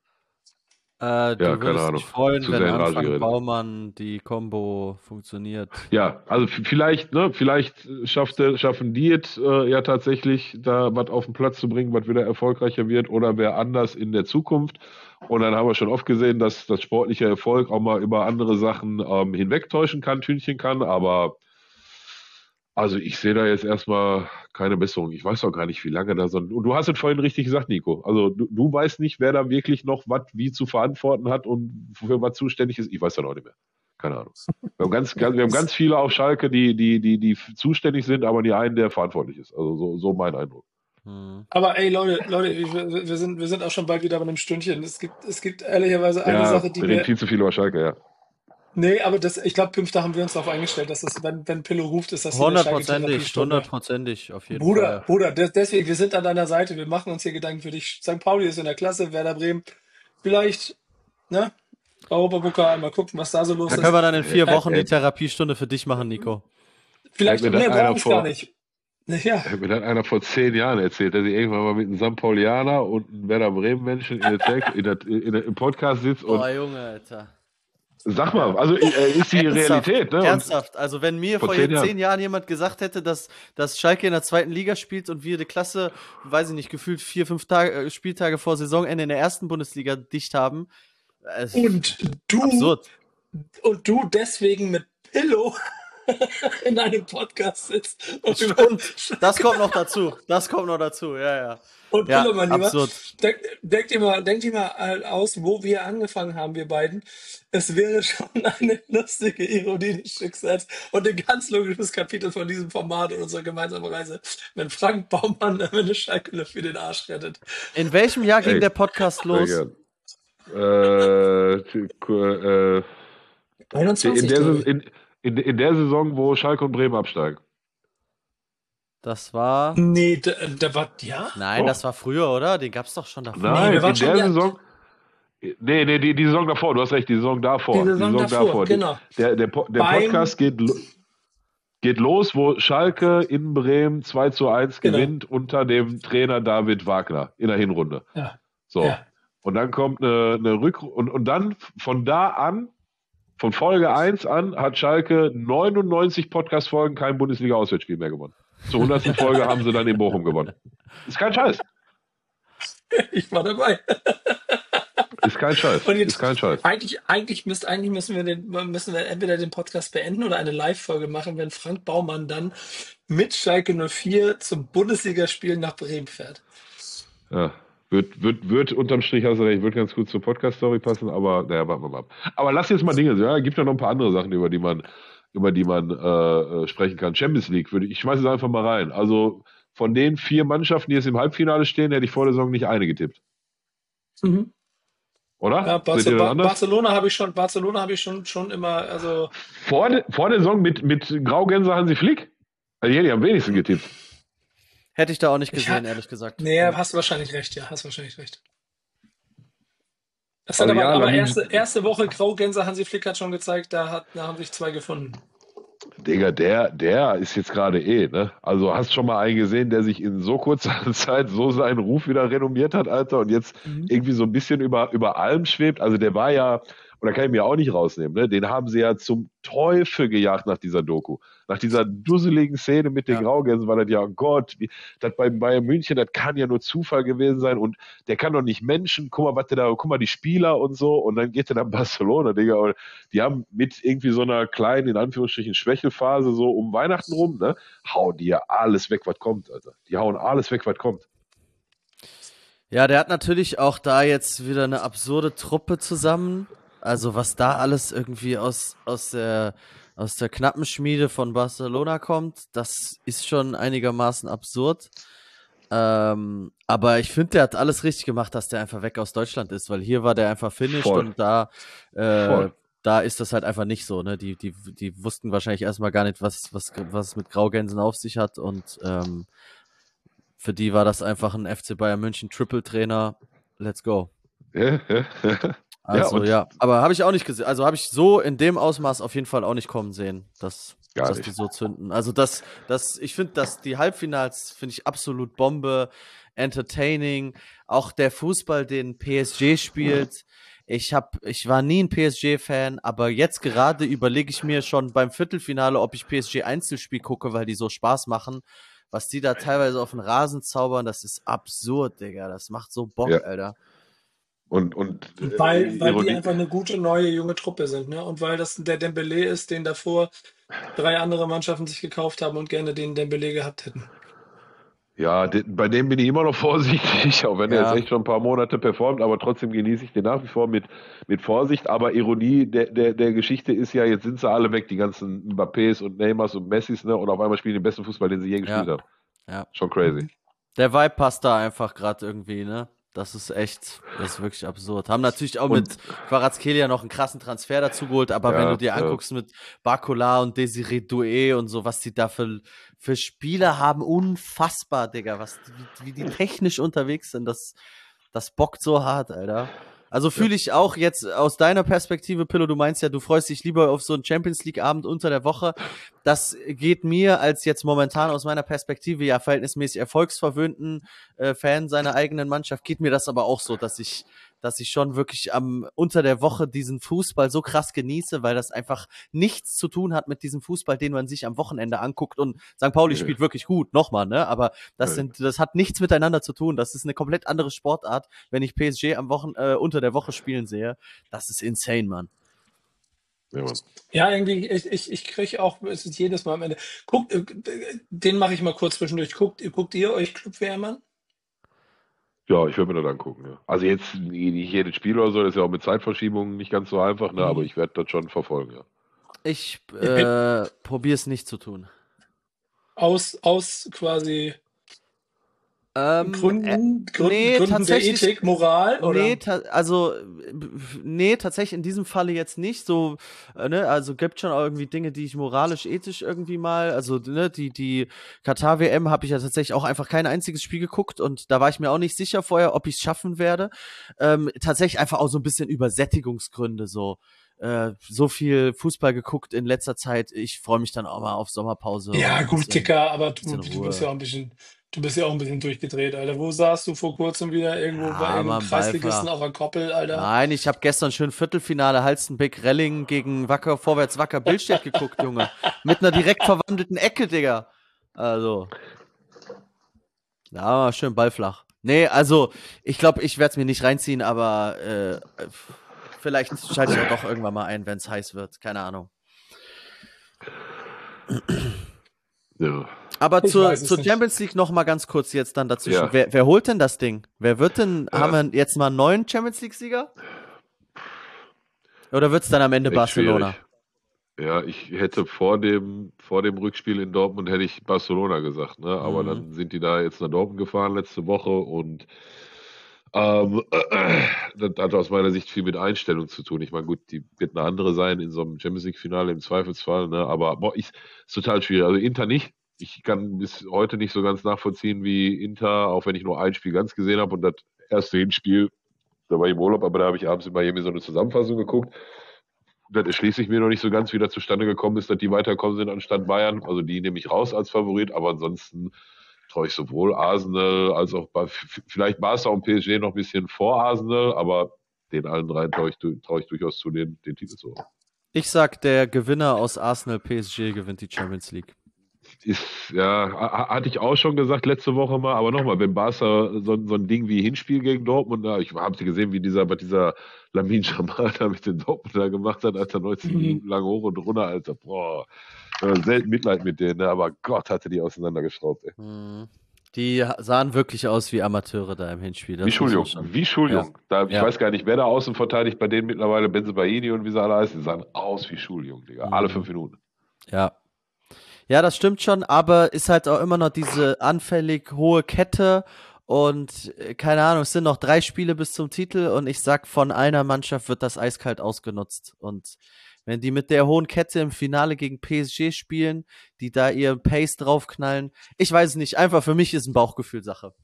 Äh, du Ja, keine würdest Ahnung. dich freuen, Zu wenn sehr in Rage Anfang geredet. Baumann die Combo funktioniert. ja, also v- vielleicht, ne, vielleicht schafft der, schaffen die es äh, ja tatsächlich, da was auf den Platz zu bringen, was wieder erfolgreicher wird oder wer anders in der Zukunft. Und dann haben wir schon oft gesehen, dass das sportliche Erfolg auch mal über andere Sachen ähm, hinwegtäuschen kann, tünchen kann, aber also ich sehe da jetzt erstmal keine Besserung. Ich weiß auch gar nicht, wie lange da so ein. Und du hast es vorhin richtig gesagt, Nico. Also du, du weißt nicht, wer da wirklich noch was wie zu verantworten hat und für was zuständig ist. Ich weiß das auch nicht mehr. Keine Ahnung. Wir haben ganz, ganz, wir haben ganz viele auf Schalke, die, die, die, die zuständig sind, aber nie einen, der verantwortlich ist. Also so, so mein Eindruck. Hm. Aber ey, Leute, Leute, wir, wir, sind, wir sind auch schon bald wieder bei einem Stündchen. Es gibt, es gibt ehrlicherweise eine Ja, Sache, die wir reden mir. viel zu viel über Schalke, ja. Nee, aber das, ich glaube, Pimp, da haben wir uns darauf eingestellt, dass das, wenn, wenn Pillow ruft, ist das hier eine Hundertprozentig, Schalke-Therapiestunde. hundertprozentig, auf jeden Bruder, Fall. Bruder, des- deswegen, wir sind an deiner Seite, wir machen uns hier Gedanken für dich. Sankt Pauli ist in der Klasse, Werder Bremen. Vielleicht, ne? Europapokal, mal gucken, was da so los Da ist. können wir dann in vier Äh, Wochen äh, die Therapiestunde für dich machen, Nico. Vielleicht, Hat mir nee, das einer brauche ich vor- gar nicht. Ja, Hat mir dann einer vor zehn Jahren erzählt, dass ich irgendwann mal mit einem Sankt Paulianer und einem Werder Bremen-Menschen in der Tag, in der, in der, im Podcast sitzt und Oh, Junge, Alter. Sag mal, also äh, ist die Ernsthaft, Realität, ne? Und ernsthaft. Also wenn mir vor vor zehn zehn Jahren. Jahren jemand gesagt hätte, dass, dass Schalke in der zweiten Liga spielt und wir die Klasse, weiß ich nicht, gefühlt vier, fünf Tage, äh, Spieltage vor Saisonende in der ersten Bundesliga dicht haben, äh, Und du, absurd. und du deswegen mit Pillow in einem Podcast sitzt. Und, über- Stimmt, das kommt noch dazu. Das kommt noch dazu, ja, ja. und Ja, Pillow, mein Lieber, absurd. denk, denk dir mal, denk dir mal aus, wo wir angefangen haben, wir beiden. Es wäre schon eine lustige Ironie des Schicksals und ein ganz logisches Kapitel von diesem Format und unserer gemeinsamen Reise, wenn Frank Baumann eine Schalke für den Arsch rettet. In welchem Jahr ging Ey, der Podcast Sehr los? gern. Äh, t- äh, in, einundzwanzig, der, glaube Sa- ich. in, in, in der Saison, wo Schalke und Bremen absteigen. Das war. Nee, da, da war, ja? Nein, Doch. das war früher, oder? Den gab's doch schon davor. Nein, wir waren in schon der ja- Saison. Nee, nee, die, die Saison davor, du hast recht, die Saison davor. Die Saison davor, Die- genau. Der, der, Po- der Beim- Podcast geht, lo- geht los, wo Schalke in Bremen zwei zu eins Genau. gewinnt unter dem Trainer David Wagner in der Hinrunde. Ja. So. Ja. Und dann kommt eine, eine Rückrunde. Und, und dann von da an, von Folge eins an, hat Schalke neunundneunzig Podcast-Folgen kein Bundesliga-Auswärtsspiel mehr gewonnen. Zur hundertsten Folge haben sie dann in Bochum gewonnen. Ist kein Scheiß. Ich war dabei. Ist kein Scheiß. Und jetzt- Ist kein Scheiß. Eigentlich, eigentlich, müsst, eigentlich müssen, wir den, müssen wir entweder den Podcast beenden oder eine Live-Folge machen, wenn Frank Baumann dann mit Schalke null vier zum Bundesligaspiel nach Bremen fährt. Ja. Wird, wird, wird unterm Strich, hast du recht, wird ganz gut zur Podcast-Story passen, aber naja, warten wir mal ab. Aber lass jetzt mal Dinge, ja, gibt ja noch ein paar andere Sachen, über die man, über die man äh, sprechen kann. Champions League, würde ich, ich schmeiße es einfach mal rein. Also von den vier Mannschaften, die jetzt im Halbfinale stehen, hätte ich vor der Saison nicht eine getippt. Mhm. Oder? Ja, Seht ihr Barce das Ba- anders? Barcelona habe ich schon, Barcelona habe ich schon, schon immer, also Vor, de, vor der Saison mit, mit Graugänse Hansi Flick? Also die hätte ich am wenigsten getippt. Hätte ich da auch nicht Ich gesehen, ha- ehrlich gesagt. nee, hast du wahrscheinlich recht, ja, hast wahrscheinlich recht. Das hat Also aber, ja, aber Lamin- erste, erste Woche Graugänse, Hansi Flick hat schon gezeigt, da, hat, da haben sich zwei gefunden. Digga, der, der ist jetzt gerade eh, ne? Also hast schon mal einen gesehen, der sich in so kurzer Zeit so seinen Ruf wieder renommiert hat, Alter, und jetzt Mhm. irgendwie so ein bisschen über, über allem schwebt. Also der war ja, und da kann ich mir auch nicht rausnehmen, ne? Den haben sie ja zum Teufel gejagt nach dieser Doku. Nach dieser dusseligen Szene mit den Ja. Graugänsen war das ja, oh Gott, wie, das bei Bayern München, das kann ja nur Zufall gewesen sein und der kann doch nicht Menschen, guck mal, was der da, guck mal, die Spieler und so, und dann geht er nach Barcelona, Digga, und die haben mit irgendwie so einer kleinen, in Anführungsstrichen, Schwächelphase so um Weihnachten rum, ne, hauen die ja alles weg, was kommt, Alter. Die hauen alles weg, was kommt. Ja, der hat natürlich auch da jetzt wieder eine absurde Truppe zusammen. Also was da alles irgendwie aus, aus der, aus der knappen Schmiede von Barcelona kommt, das ist schon einigermaßen absurd. Ähm, aber ich finde, der hat alles richtig gemacht, dass der einfach weg aus Deutschland ist, weil hier war der einfach finished Voll. und da, äh, Voll. da ist das halt einfach nicht so, ne? Die, die, die wussten wahrscheinlich erstmal gar nicht, was, was, was es mit Graugänsen auf sich hat und ähm, für die war das einfach ein F C Bayern München Triple-Trainer. Let's go. Ja, ja, ja. Also und- ja, aber habe ich auch nicht gesehen. Also habe ich so in dem Ausmaß auf jeden Fall auch nicht kommen sehen, dass, Gar dass nicht. die so zünden. Also das, das, ich finde, dass die Halbfinals finde ich absolut Bombe, entertaining. Auch der Fußball, den P S G spielt. Ich hab, ich war nie ein P S G-Fan, aber jetzt gerade überlege ich mir schon beim Viertelfinale, ob ich P S G Einzelspiel gucke, weil die so Spaß machen. Was die da teilweise auf den Rasen zaubern, das ist absurd, Digga. Das macht so Bock, Ja. Alter. Und, und äh, Weil, weil die Ironie- einfach eine gute, neue, junge Truppe sind, ne? Und weil das der Dembélé ist, den davor drei andere Mannschaften sich gekauft haben und gerne den Dembélé gehabt hätten. Ja, de, bei dem bin ich immer noch vorsichtig, auch wenn er Ja. jetzt echt schon ein paar Monate performt, aber trotzdem genieße ich den nach wie vor mit, mit Vorsicht. Aber Ironie der, der, der Geschichte ist ja, jetzt sind sie alle weg, die ganzen Mbappés und Neymars und Messis, ne? Und auf einmal spielen die den besten Fußball, den sie je gespielt Ja. haben. Ja. Schon crazy. Der Vibe passt da einfach gerade irgendwie, ne? Das ist echt, das ist wirklich absurd. Haben natürlich auch Und- mit Kvaratskhelia noch einen krassen Transfer dazu geholt, aber Ja, wenn du dir ja. anguckst mit Barcola und Desiree Doué und so, was die da für, für Spieler haben, unfassbar, Digga, was, wie, wie die technisch unterwegs sind, das, das bockt so hart, Alter. Also fühle ich auch jetzt aus deiner Perspektive, Pillow, du meinst ja, du freust dich lieber auf so einen Champions League Abend unter der Woche. Das geht mir als jetzt momentan aus meiner Perspektive ja verhältnismäßig erfolgsverwöhnten äh, Fan seiner eigenen Mannschaft, geht mir das aber auch so, dass ich, dass ich schon wirklich am unter der Woche diesen Fußball so krass genieße, weil das einfach nichts zu tun hat mit diesem Fußball, den man sich am Wochenende anguckt. Und Sankt Pauli Ja. spielt wirklich gut, nochmal, ne? Aber das Ja. sind, das hat nichts miteinander zu tun. Das ist eine komplett andere Sportart, wenn ich P S G am Wochen äh, unter der Woche spielen sehe. Das ist insane, Mann. Ja, Mann. Ja, irgendwie, ich, ich, ich kriege auch, es ist jedes Mal am Ende. Guckt, äh, den mache ich mal kurz zwischendurch. Guckt, guckt ihr euch Club-W M an? Ja, ich werde mir das angucken. Ja. Also jetzt nicht jedes Spiel oder so, das ist ja auch mit Zeitverschiebungen nicht ganz so einfach, ne? Mhm. Aber ich werde das schon verfolgen, ja. Ich bin- äh, probiere es nicht zu tun. Aus, aus quasi Ähm, Gründen, Gründen, nee, Gründen der tatsächlich- Ethik, Moral? Oder? Nee, ta also, äh, nee, tatsächlich in diesem Falle jetzt nicht. So, äh, ne, also gibt schon auch irgendwie Dinge, die ich moralisch, ethisch irgendwie mal, also, ne, die, die Katar-W M habe ich ja tatsächlich auch einfach kein einziges Spiel geguckt und da war ich mir auch nicht sicher vorher, ob ich es schaffen werde. Ähm, tatsächlich einfach auch so ein bisschen Übersättigungsgründe, so. Äh, so viel Fußball geguckt in letzter Zeit. Ich freue mich dann auch mal auf Sommerpause. Ja, und ein gut, bisschen- Dicker, aber du, bisschen du Ruhe. bist ja auch ein bisschen, du bist ja auch ein bisschen durchgedreht, Alter. Wo saßt du vor kurzem wieder? Irgendwo Ja, bei irgendeinem Mann, Kreisligisten Ballfach. auf der Koppel, Alter? Nein, ich habe gestern schön Viertelfinale Halstenbeck-Relling gegen Wacker, Vorwärts Wacker Billstedt geguckt, Junge. Mit einer direkt verwandelten Ecke, Digga. Also. Ja, schön ballflach. Nee, also, ich glaube, ich werde es mir nicht reinziehen, aber äh, vielleicht schalte ich auch doch irgendwann mal ein, wenn es heiß wird. Keine Ahnung. Ja. Aber Ich zur, weiß es zur nicht. Champions League noch mal ganz kurz jetzt dann dazwischen. Ja. Wer, wer holt denn das Ding? Wer wird denn, Ja. haben wir jetzt mal einen neuen Champions League-Sieger? Oder wird es dann am Ende Echt Barcelona? schwierig. Ja, ich hätte vor dem, vor dem Rückspiel in Dortmund hätte ich Barcelona gesagt, ne? Aber Mhm. dann sind die da jetzt nach Dortmund gefahren letzte Woche und ähm, äh, das hat aus meiner Sicht viel mit Einstellung zu tun. Ich meine, gut, die wird eine andere sein in so einem Champions League-Finale im Zweifelsfall, ne? Aber boah, ich, ist total schwierig. Also Inter nicht. Ich kann bis heute nicht so ganz nachvollziehen, wie Inter, auch wenn ich nur ein Spiel ganz gesehen habe und das erste Hinspiel, da war ich im Urlaub, aber da habe ich abends in Miami so eine Zusammenfassung geguckt. Das erschließe ich mir noch nicht so ganz, wie das zustande gekommen ist, dass die weiterkommen sind anstatt Bayern. Also die nehme ich raus als Favorit, aber ansonsten traue ich sowohl Arsenal als auch bei, vielleicht Barca und P S G noch ein bisschen vor Arsenal, aber den allen dreien traue ich, traue ich durchaus zu, den, den Titel zu holen. Ich sag, der Gewinner aus Arsenal P S G gewinnt die Champions League. Ist, ja, ha- hatte ich auch schon gesagt letzte Woche mal, aber nochmal, wenn Barca so, so ein Ding wie Hinspiel gegen Dortmund, da, ich habe sie gesehen, wie dieser, was dieser Lamine Jamal da mit den Dortmund da gemacht hat, Alter, neunzig Mhm. Minuten lang hoch und runter, Alter, boah, äh, selten Mitleid mit denen, ne, aber Gott, hatte die auseinandergeschraubt, ey. Mhm. Die sahen wirklich aus wie Amateure da im Hinspiel. Das Wie muss man Schuljung, schon- wie Schuljung. Da, ich Ja. weiß gar nicht, wer da außen verteidigt bei denen mittlerweile, Benzebaini und wie sie alle heißen, die sahen aus wie Schuljung, Digga, alle Mhm. fünf Minuten. Ja. Ja, das stimmt schon, aber ist halt auch immer noch diese anfällig hohe Kette und äh, keine Ahnung, es sind noch drei Spiele bis zum Titel und ich sag, von einer Mannschaft wird das eiskalt ausgenutzt. Und wenn die mit der hohen Kette im Finale gegen P S G spielen, die da ihr Pace draufknallen, ich weiß es nicht, einfach für mich ist ein Bauchgefühl-Sache.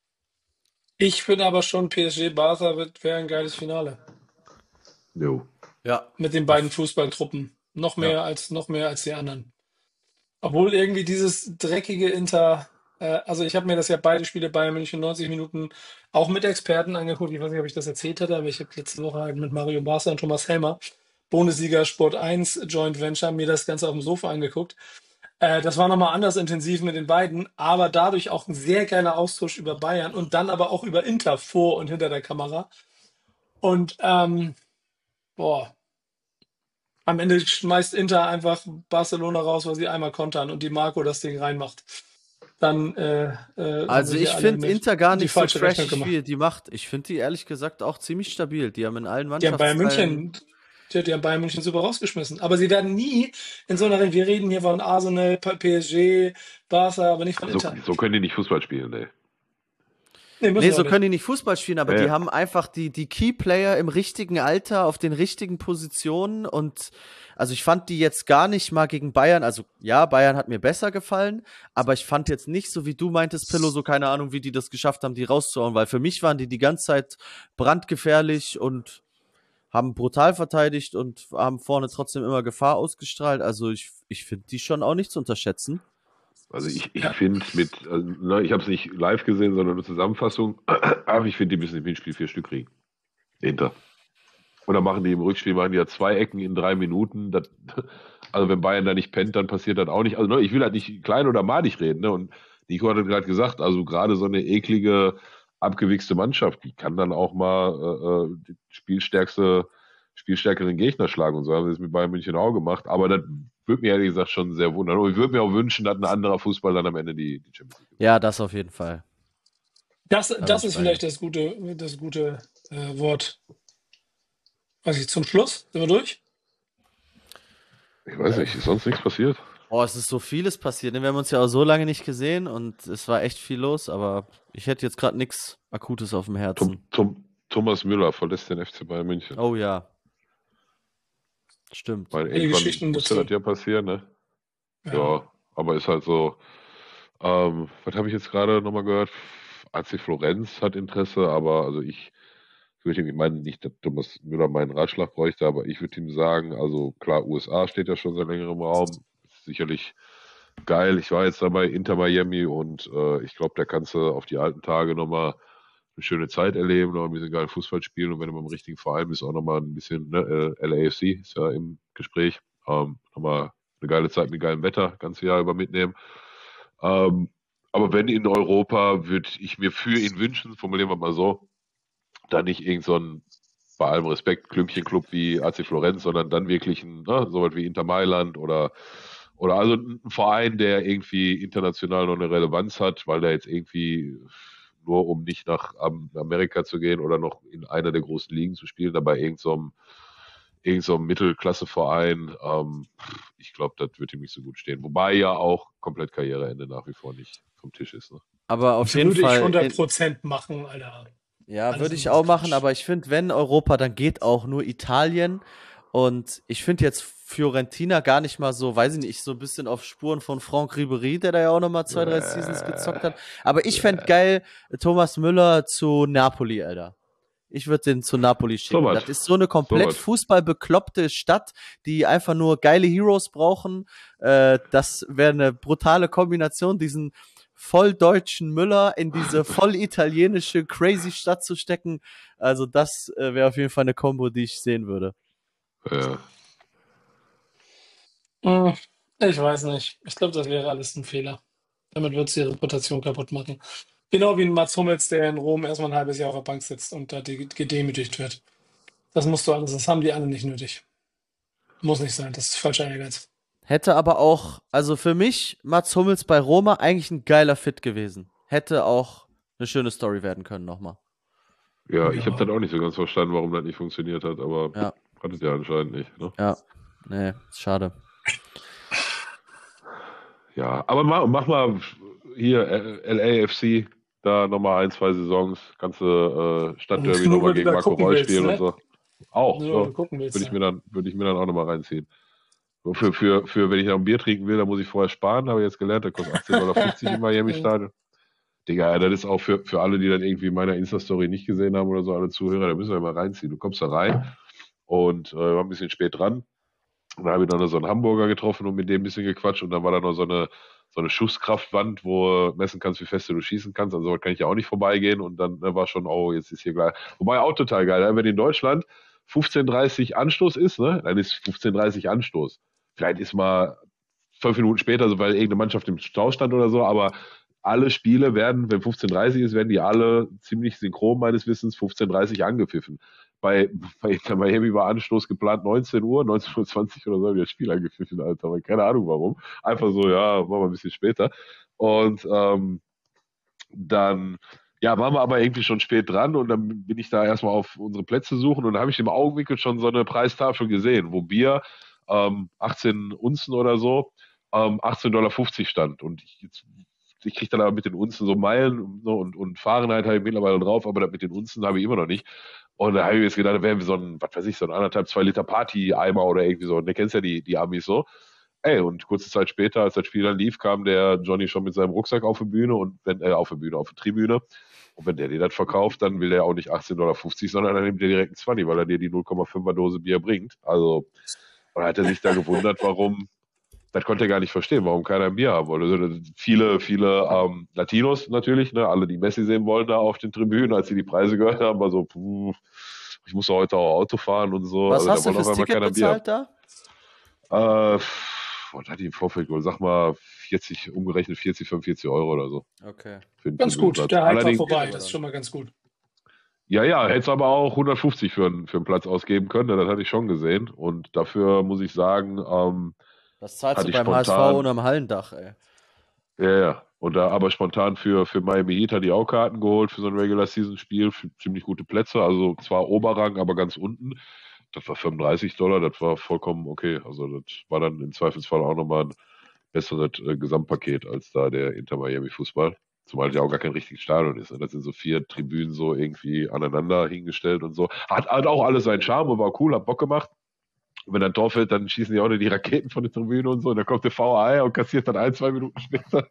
Ich finde aber schon, P S G-Barca wäre ein geiles Finale. Jo. Ja. Mit den beiden Fußballtruppen. Noch mehr Ja. als, noch mehr als die anderen. Obwohl irgendwie dieses dreckige Inter, äh, also ich habe mir das ja beide Spiele Bayern München neunzig Minuten auch mit Experten angeguckt. Ich weiß nicht, ob ich das erzählt hatte, aber ich habe letzte Woche halt mit Mario Barca und Thomas Helmer, Bundesliga Sport eins Joint Venture, mir das Ganze auf dem Sofa angeguckt. Äh, das war nochmal anders intensiv mit den beiden, aber dadurch auch ein sehr geiler Austausch über Bayern und dann aber auch über Inter vor und hinter der Kamera. Und ähm, boah, am Ende schmeißt Inter einfach Barcelona raus, weil sie einmal kontern und die Marco das Ding reinmacht. Dann äh, äh, Also haben wir ich hier alle finde eine- Inter gar die nicht so falsche Rechnung trashig, wie die macht. Ich finde die ehrlich gesagt auch ziemlich stabil. Die haben in allen Die haben Bayern Mannschaftsteilen... München, die, die haben Bayern München super rausgeschmissen. Aber sie werden nie in so einer, wir reden hier von Arsenal, P S G, Barca, aber nicht von So, Inter. so können die nicht Fußball spielen, ey. Nee, müssen Nee, wir so nicht. können die nicht Fußball spielen, aber Ja. die haben einfach die, die Key-Player im richtigen Alter auf den richtigen Positionen und also ich fand die jetzt gar nicht mal gegen Bayern, also ja, Bayern hat mir besser gefallen, aber ich fand jetzt nicht so, wie du meintest, Pillow, so keine Ahnung, wie die das geschafft haben, die rauszuhauen, weil für mich waren die die ganze Zeit brandgefährlich und haben brutal verteidigt und haben vorne trotzdem immer Gefahr ausgestrahlt, also ich, ich finde die schon auch nicht zu unterschätzen. Also ich, ich Ja. finde mit, also, ne, ich habe es nicht live gesehen, sondern eine Zusammenfassung, aber ich finde, die müssen im Hinspiel vier Stück kriegen. Inter. Und dann machen die im Rückspiel machen die ja zwei Ecken in drei Minuten. Das, also wenn Bayern da nicht pennt, dann passiert das auch nicht. Also ne, ich will halt nicht klein oder madig reden. Ne? Und Nico hat gerade gesagt, also gerade so eine eklige, abgewichste Mannschaft, die kann dann auch mal äh, äh, die spielstärkste, spielstärkeren Gegner schlagen und so haben sie es mit Bayern München auch gemacht. Aber das würde mir ehrlich gesagt schon sehr wundern. Und ich würde mir auch wünschen, dass ein anderer Fußball dann am Ende die, die Champions League gewinnt. Ja, das auf jeden Fall. Das, Da das bin ist ich bei vielleicht dir. das gute, das gute äh, Wort. Was ich zum Schluss? Sind wir durch? Ich weiß nicht, ist sonst nichts passiert? Oh, es ist so vieles passiert. Wir haben uns ja auch so lange nicht gesehen und es war echt viel los, aber ich hätte jetzt gerade nichts Akutes auf dem Tom, Herzen. Tom, Thomas Müller verlässt den F C Bayern München. Oh ja. Stimmt. Weil Viele irgendwann Geschichten musste dazu. das ja passieren, ne? Ja. Ja, aber ist halt so. Ähm, was habe ich jetzt gerade nochmal gehört? A C Florenz hat Interesse, aber also ich würde ihm, ich meine nicht, dass Thomas Müller meinen Ratschlag bräuchte, aber ich würde ihm sagen, also klar, U S A steht ja schon seit längerem Raum, ist sicherlich geil. Ich war jetzt dabei Inter Miami und äh, ich glaube, da kannst du auf die alten Tage nochmal eine schöne Zeit erleben, noch ein bisschen geil Fußball spielen und wenn du beim richtigen Verein bist, auch nochmal ein bisschen, ne, äh, L A F C ist ja im Gespräch, ähm, nochmal eine geile Zeit mit geilem Wetter, ganze Jahr über mitnehmen. Ähm, aber wenn in Europa, würde ich mir für ihn wünschen, formulieren wir mal so, da nicht irgend so ein, bei allem Respekt, Klümpchenclub wie A C Florenz, sondern dann wirklich ein, ne, so was wie Inter Mailand oder, oder also ein Verein, der irgendwie international noch eine Relevanz hat, weil der jetzt irgendwie nur um nicht nach Amerika zu gehen oder noch in einer der großen Ligen zu spielen, dabei irgend so einem irgend so ein Mittelklasseverein, ähm, ich glaube, das wird ihm nicht so gut stehen. Wobei ja auch komplett Karriereende nach wie vor nicht vom Tisch ist. Ne? Aber auf Das jeden würde ich Fall. in- hundert Prozent machen, Alter. Ja, Alles würde ich andere auch ist machen, Quatsch. aber ich finde, wenn Europa, dann geht auch nur Italien. Und ich finde jetzt Fiorentina gar nicht mal so, weiß ich nicht, so ein bisschen auf Spuren von Franck Ribéry, der da ja auch nochmal zwei, drei Seasons gezockt hat. Aber ich fände geil, Thomas Müller zu Napoli, Alter. Ich würde den zu Napoli schicken. was. Das ist so eine komplett was. fußballbekloppte Stadt, die einfach nur geile Heroes brauchen. Äh, das wäre eine brutale Kombination, diesen voll deutschen Müller in diese voll italienische crazy Stadt zu stecken. Also das äh, wäre auf jeden Fall eine Kombo, die ich sehen würde. Ja. Hm, Ich weiß nicht. Ich glaube, das wäre alles ein Fehler. Damit wird sie ihre Reputation kaputt machen. Genau wie ein Mats Hummels, der in Rom erstmal ein halbes Jahr auf der Bank sitzt und da de- gedemütigt wird. Das musst du alles, das haben die alle nicht nötig. Muss nicht sein, das ist falscher Ehrgeiz. Hätte aber auch, also für mich, Mats Hummels bei Roma eigentlich ein geiler Fit gewesen. Hätte auch eine schöne Story werden können nochmal. Ja, ich Ja. habe dann auch nicht so ganz verstanden, warum das nicht funktioniert hat, aber Ja. hat es ja anscheinend nicht. Ne? Ja, nee, ist schade. Ja, aber mach, mach mal hier äh, L A F C, da nochmal ein, zwei Saisons, ganze äh, Stadtderby Nur nochmal weil du gegen da Marco gucken Reus willst, spielen ne? und so. Auch, Nur weil so. du gucken willst. Würde ich Ja. mir dann, würde ich mir dann auch nochmal reinziehen. So Für, für, für, wenn ich noch ein Bier trinken will, dann muss ich vorher sparen, habe ich jetzt gelernt, der kostet achtzehn Dollar fünfzig im Miami-Stadion. Digga, ja, das ist auch für, für alle, die dann irgendwie meine Insta-Story nicht gesehen haben oder so, alle Zuhörer, da müssen wir mal reinziehen. Du kommst da rein und äh, war ein bisschen spät dran. Und da habe ich dann noch so einen Hamburger getroffen und mit dem ein bisschen gequatscht und dann war da noch so eine, so eine Schusskraftwand, wo du messen kannst, wie fest du schießen kannst. Also kann ich ja auch nicht vorbeigehen und dann ne, war schon, oh, jetzt ist hier gleich. Wobei auch total geil, wenn in Deutschland fünfzehn Uhr dreißig Anstoß ist, ne, dann ist fünfzehn Uhr dreißig Anstoß. Vielleicht ist mal fünf Minuten später, so weil irgendeine Mannschaft im Stau stand oder so, aber alle Spiele werden, wenn fünfzehn Uhr dreißig ist, werden die alle ziemlich synchron meines Wissens fünfzehn Uhr dreißig angepfiffen. Bei, bei Inter Miami war Anstoß geplant neunzehn Uhr, neunzehn Uhr zwanzig oder so, habe ich das Spiel angepfiffen, Alter. Aber keine Ahnung warum. Einfach so, ja, machen wir ein bisschen später. Und ähm, dann, ja, waren wir aber irgendwie schon spät dran und dann bin ich da erstmal auf unsere Plätze suchen und dann habe ich im Augenwinkel schon so eine Preistafel gesehen, wo Bier ähm, achtzehn Unzen oder so, ähm, achtzehn Dollar fünfzig stand. Und ich, jetzt, ich kriege dann aber mit den Unzen so Meilen so, und, und Fahrenheit habe ich mittlerweile drauf, aber das mit den Unzen habe ich immer noch nicht. Und da habe ich jetzt gedacht, da wären wir so ein, was weiß ich, so ein anderthalb, zwei Liter Party-Eimer oder irgendwie so. Und du kennst ja die, die Amis so. Ey, und kurze Zeit später, als das Spiel dann lief, kam der Johnny schon mit seinem Rucksack auf die Bühne und wenn er äh, auf die Bühne, auf die Tribüne. Und wenn der dir das verkauft, dann will der auch nicht achtzehn Dollar fünfzig, sondern dann nimmt der direkt einen zwanzig, weil er dir die null Komma fünfer Dose Bier bringt. Also, und hat er sich da gewundert, warum, das konnte er gar nicht verstehen, warum keiner ein Bier haben wollte. Also, viele, viele ähm, Latinos natürlich, ne, alle, die Messi sehen wollen, da auf den Tribünen, als sie die Preise gehört haben, war so, puh, ich muss heute auch Auto fahren und so. Was Also, hast da du wollte auf fürs einmal Ticket keiner Bier. bezahlt da? Äh, pff, was hat die im Vorfeld gewonnen? Sag mal vierzig, umgerechnet vierzig, fünfundvierzig Euro oder so Okay. für den Ganz gut. Tribünenplatz. Der Hype war Allerdings, vorbei. aber Das ist dann. schon mal ganz gut. ja, ja, hättest aber auch hundertfünfzig für einen, für einen Platz ausgeben können, ne, das hatte ich schon gesehen. Und dafür muss ich sagen, ähm, Das zahlst hatte du ich beim H S V spontan, unterm Hallendach, ey. ja, ja. Und da aber spontan für, für Miami Heat hatte ich auch Karten geholt für so ein Regular-Season-Spiel, für ziemlich gute Plätze, also zwar Oberrang, aber ganz unten. Das war fünfunddreißig Dollar, das war vollkommen okay. Also das war dann im Zweifelsfall auch nochmal ein besseres äh, Gesamtpaket als da der Inter Miami Fußball. Zumal es ja auch gar kein richtiges Stadion ist. Ne? Das sind so vier Tribünen so irgendwie aneinander hingestellt und so. Hat, hat auch alles seinen Charme, war cool, hat Bock gemacht. Und wenn ein Tor fällt, dann schießen die auch nicht die Raketen von der Tribüne und so. Und dann kommt der V A R und kassiert dann ein, zwei Minuten später.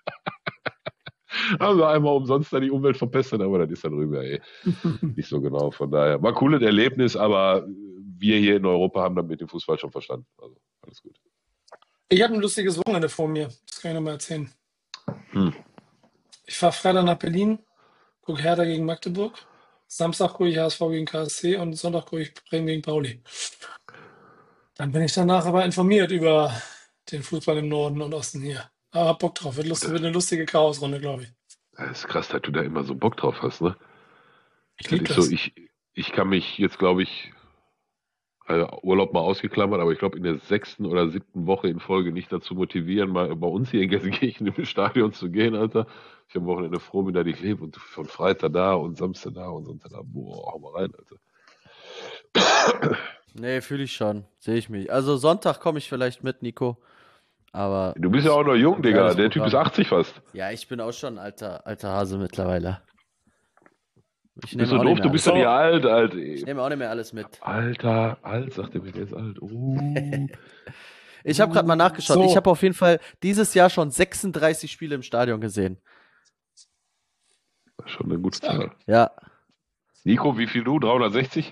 Also einmal umsonst da die Umwelt verpesten, aber das ist dann rüber, ey. Nicht so genau. Von daher war ein cooles Erlebnis, aber wir hier in Europa haben dann mit dem Fußball schon verstanden. Also alles gut. Ich habe ein lustiges Wochenende vor mir. Das kann ich noch mal erzählen. Hm. Ich fahre Freitag nach Berlin, gucke Hertha gegen Magdeburg. Samstag gucke ich H S V gegen K S C und Sonntag gucke ich Bremen gegen Pauli. Dann bin ich danach aber informiert über den Fußball im Norden und Osten hier. Aber hab Bock drauf. Wird, lustig, wird eine lustige Chaosrunde, glaube ich. Das ist krass, dass du da immer so Bock drauf hast, ne? Ich Das liebe ist das. so, ich, ich kann mich jetzt, glaube ich, also Urlaub mal ausgeklammert, aber ich glaube in der sechsten oder siebten Woche in Folge nicht dazu motivieren, mal bei uns hier in Gelsenkirchen im Stadion zu gehen, Alter. Ich bin am Wochenende froh, bin da ich lebe und von Freitag da und Samstag da und Sonntag da. Boah, hau mal rein, Alter. Nee, fühle ich schon. Sehe ich mich. Also Sonntag komme ich vielleicht mit, Nico. Aber Du bist ja auch noch jung, Digga. geiles Der Typ ist Programm. achtzig fast. Ja, ich bin auch schon ein alter, alter Hase mittlerweile. Ich Bist nehme du auch, nicht doof? mehr Du bist alles doch So. nicht alt, alt. Ich nehme auch nicht mehr alles mit. Alter, alt, sagt er mir, der ist alt. Uh, Ich habe gerade mal nachgeschaut. Ich So. habe auf jeden Fall dieses Jahr schon sechsunddreißig Spiele im Stadion gesehen. schon eine gute Zahl. Ja. Nico, wie viel du? dreihundertsechzig?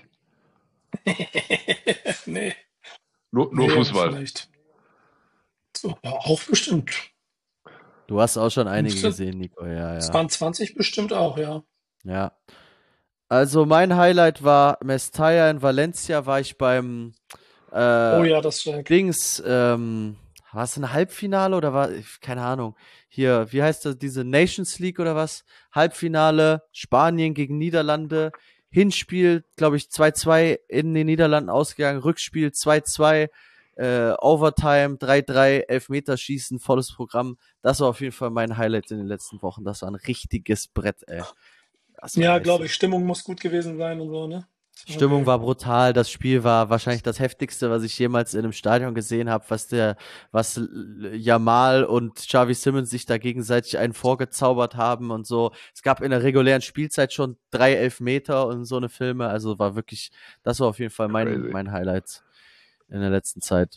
Nee. Nur, nur Nee, Fußball. vielleicht. So, ja, auch bestimmt. Du hast auch schon einige fünfzehn? gesehen, Nico. Ja, ja. zwanzig bestimmt auch, ja. Ja. Also mein Highlight war Mestalla in Valencia, war ich beim äh, Oh ja, das war Dings, ähm, war es ein Halbfinale oder war, keine Ahnung, hier, wie heißt das, diese Nations League oder was? Halbfinale, Spanien gegen Niederlande, Hinspiel, glaube ich, zwei zwei in den Niederlanden ausgegangen, Rückspiel zwei zwei, äh, Overtime, drei drei, Elfmeterschießen, volles Programm. Das war auf jeden Fall mein Highlight in den letzten Wochen. Das war ein richtiges Brett, ey. Das war Ja, nice. glaube ich. Stimmung muss gut gewesen sein und so, ne? Stimmung Okay. war brutal. Das Spiel war wahrscheinlich das heftigste, was ich jemals in einem Stadion gesehen habe, was der, was L- Yamal und Xavi Simons sich da gegenseitig einen vorgezaubert haben und so. Es gab in der regulären Spielzeit schon drei Elfmeter und so eine Filme. Also war wirklich, das war auf jeden Fall mein, Crazy. mein Highlight in der letzten Zeit.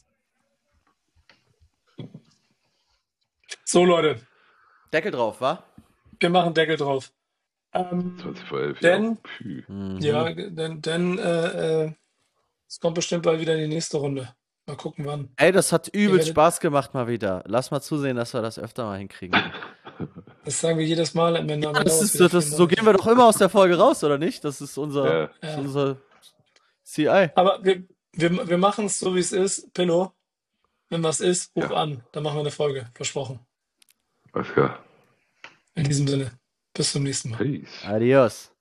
So, Leute, Deckel drauf, wa? wir machen Deckel drauf. Ähm, zwanzig vor elf, Denn- ja. Pü. Mhm. ja, denn, denn äh, äh, es kommt bestimmt bald wieder die nächste Runde. Mal gucken, wann. Ey, das hat übel werdet- Spaß gemacht mal wieder. Lass mal zusehen, dass wir das öfter mal hinkriegen. Das sagen wir jedes Mal am Ende. aber Das dauert ist, wieder so- das, vier so Monate. gehen wir doch immer aus der Folge raus, oder nicht? Das ist unser, Ja. das ist Ja. unser C I. Aber wir, wir, wir machen es so, wie es ist. Pillow, wenn was ist, ruf Ja. an. Dann machen wir eine Folge. Versprochen. Alles klar. In diesem Sinne. Bis zum nächsten Mal. Peace. Adios.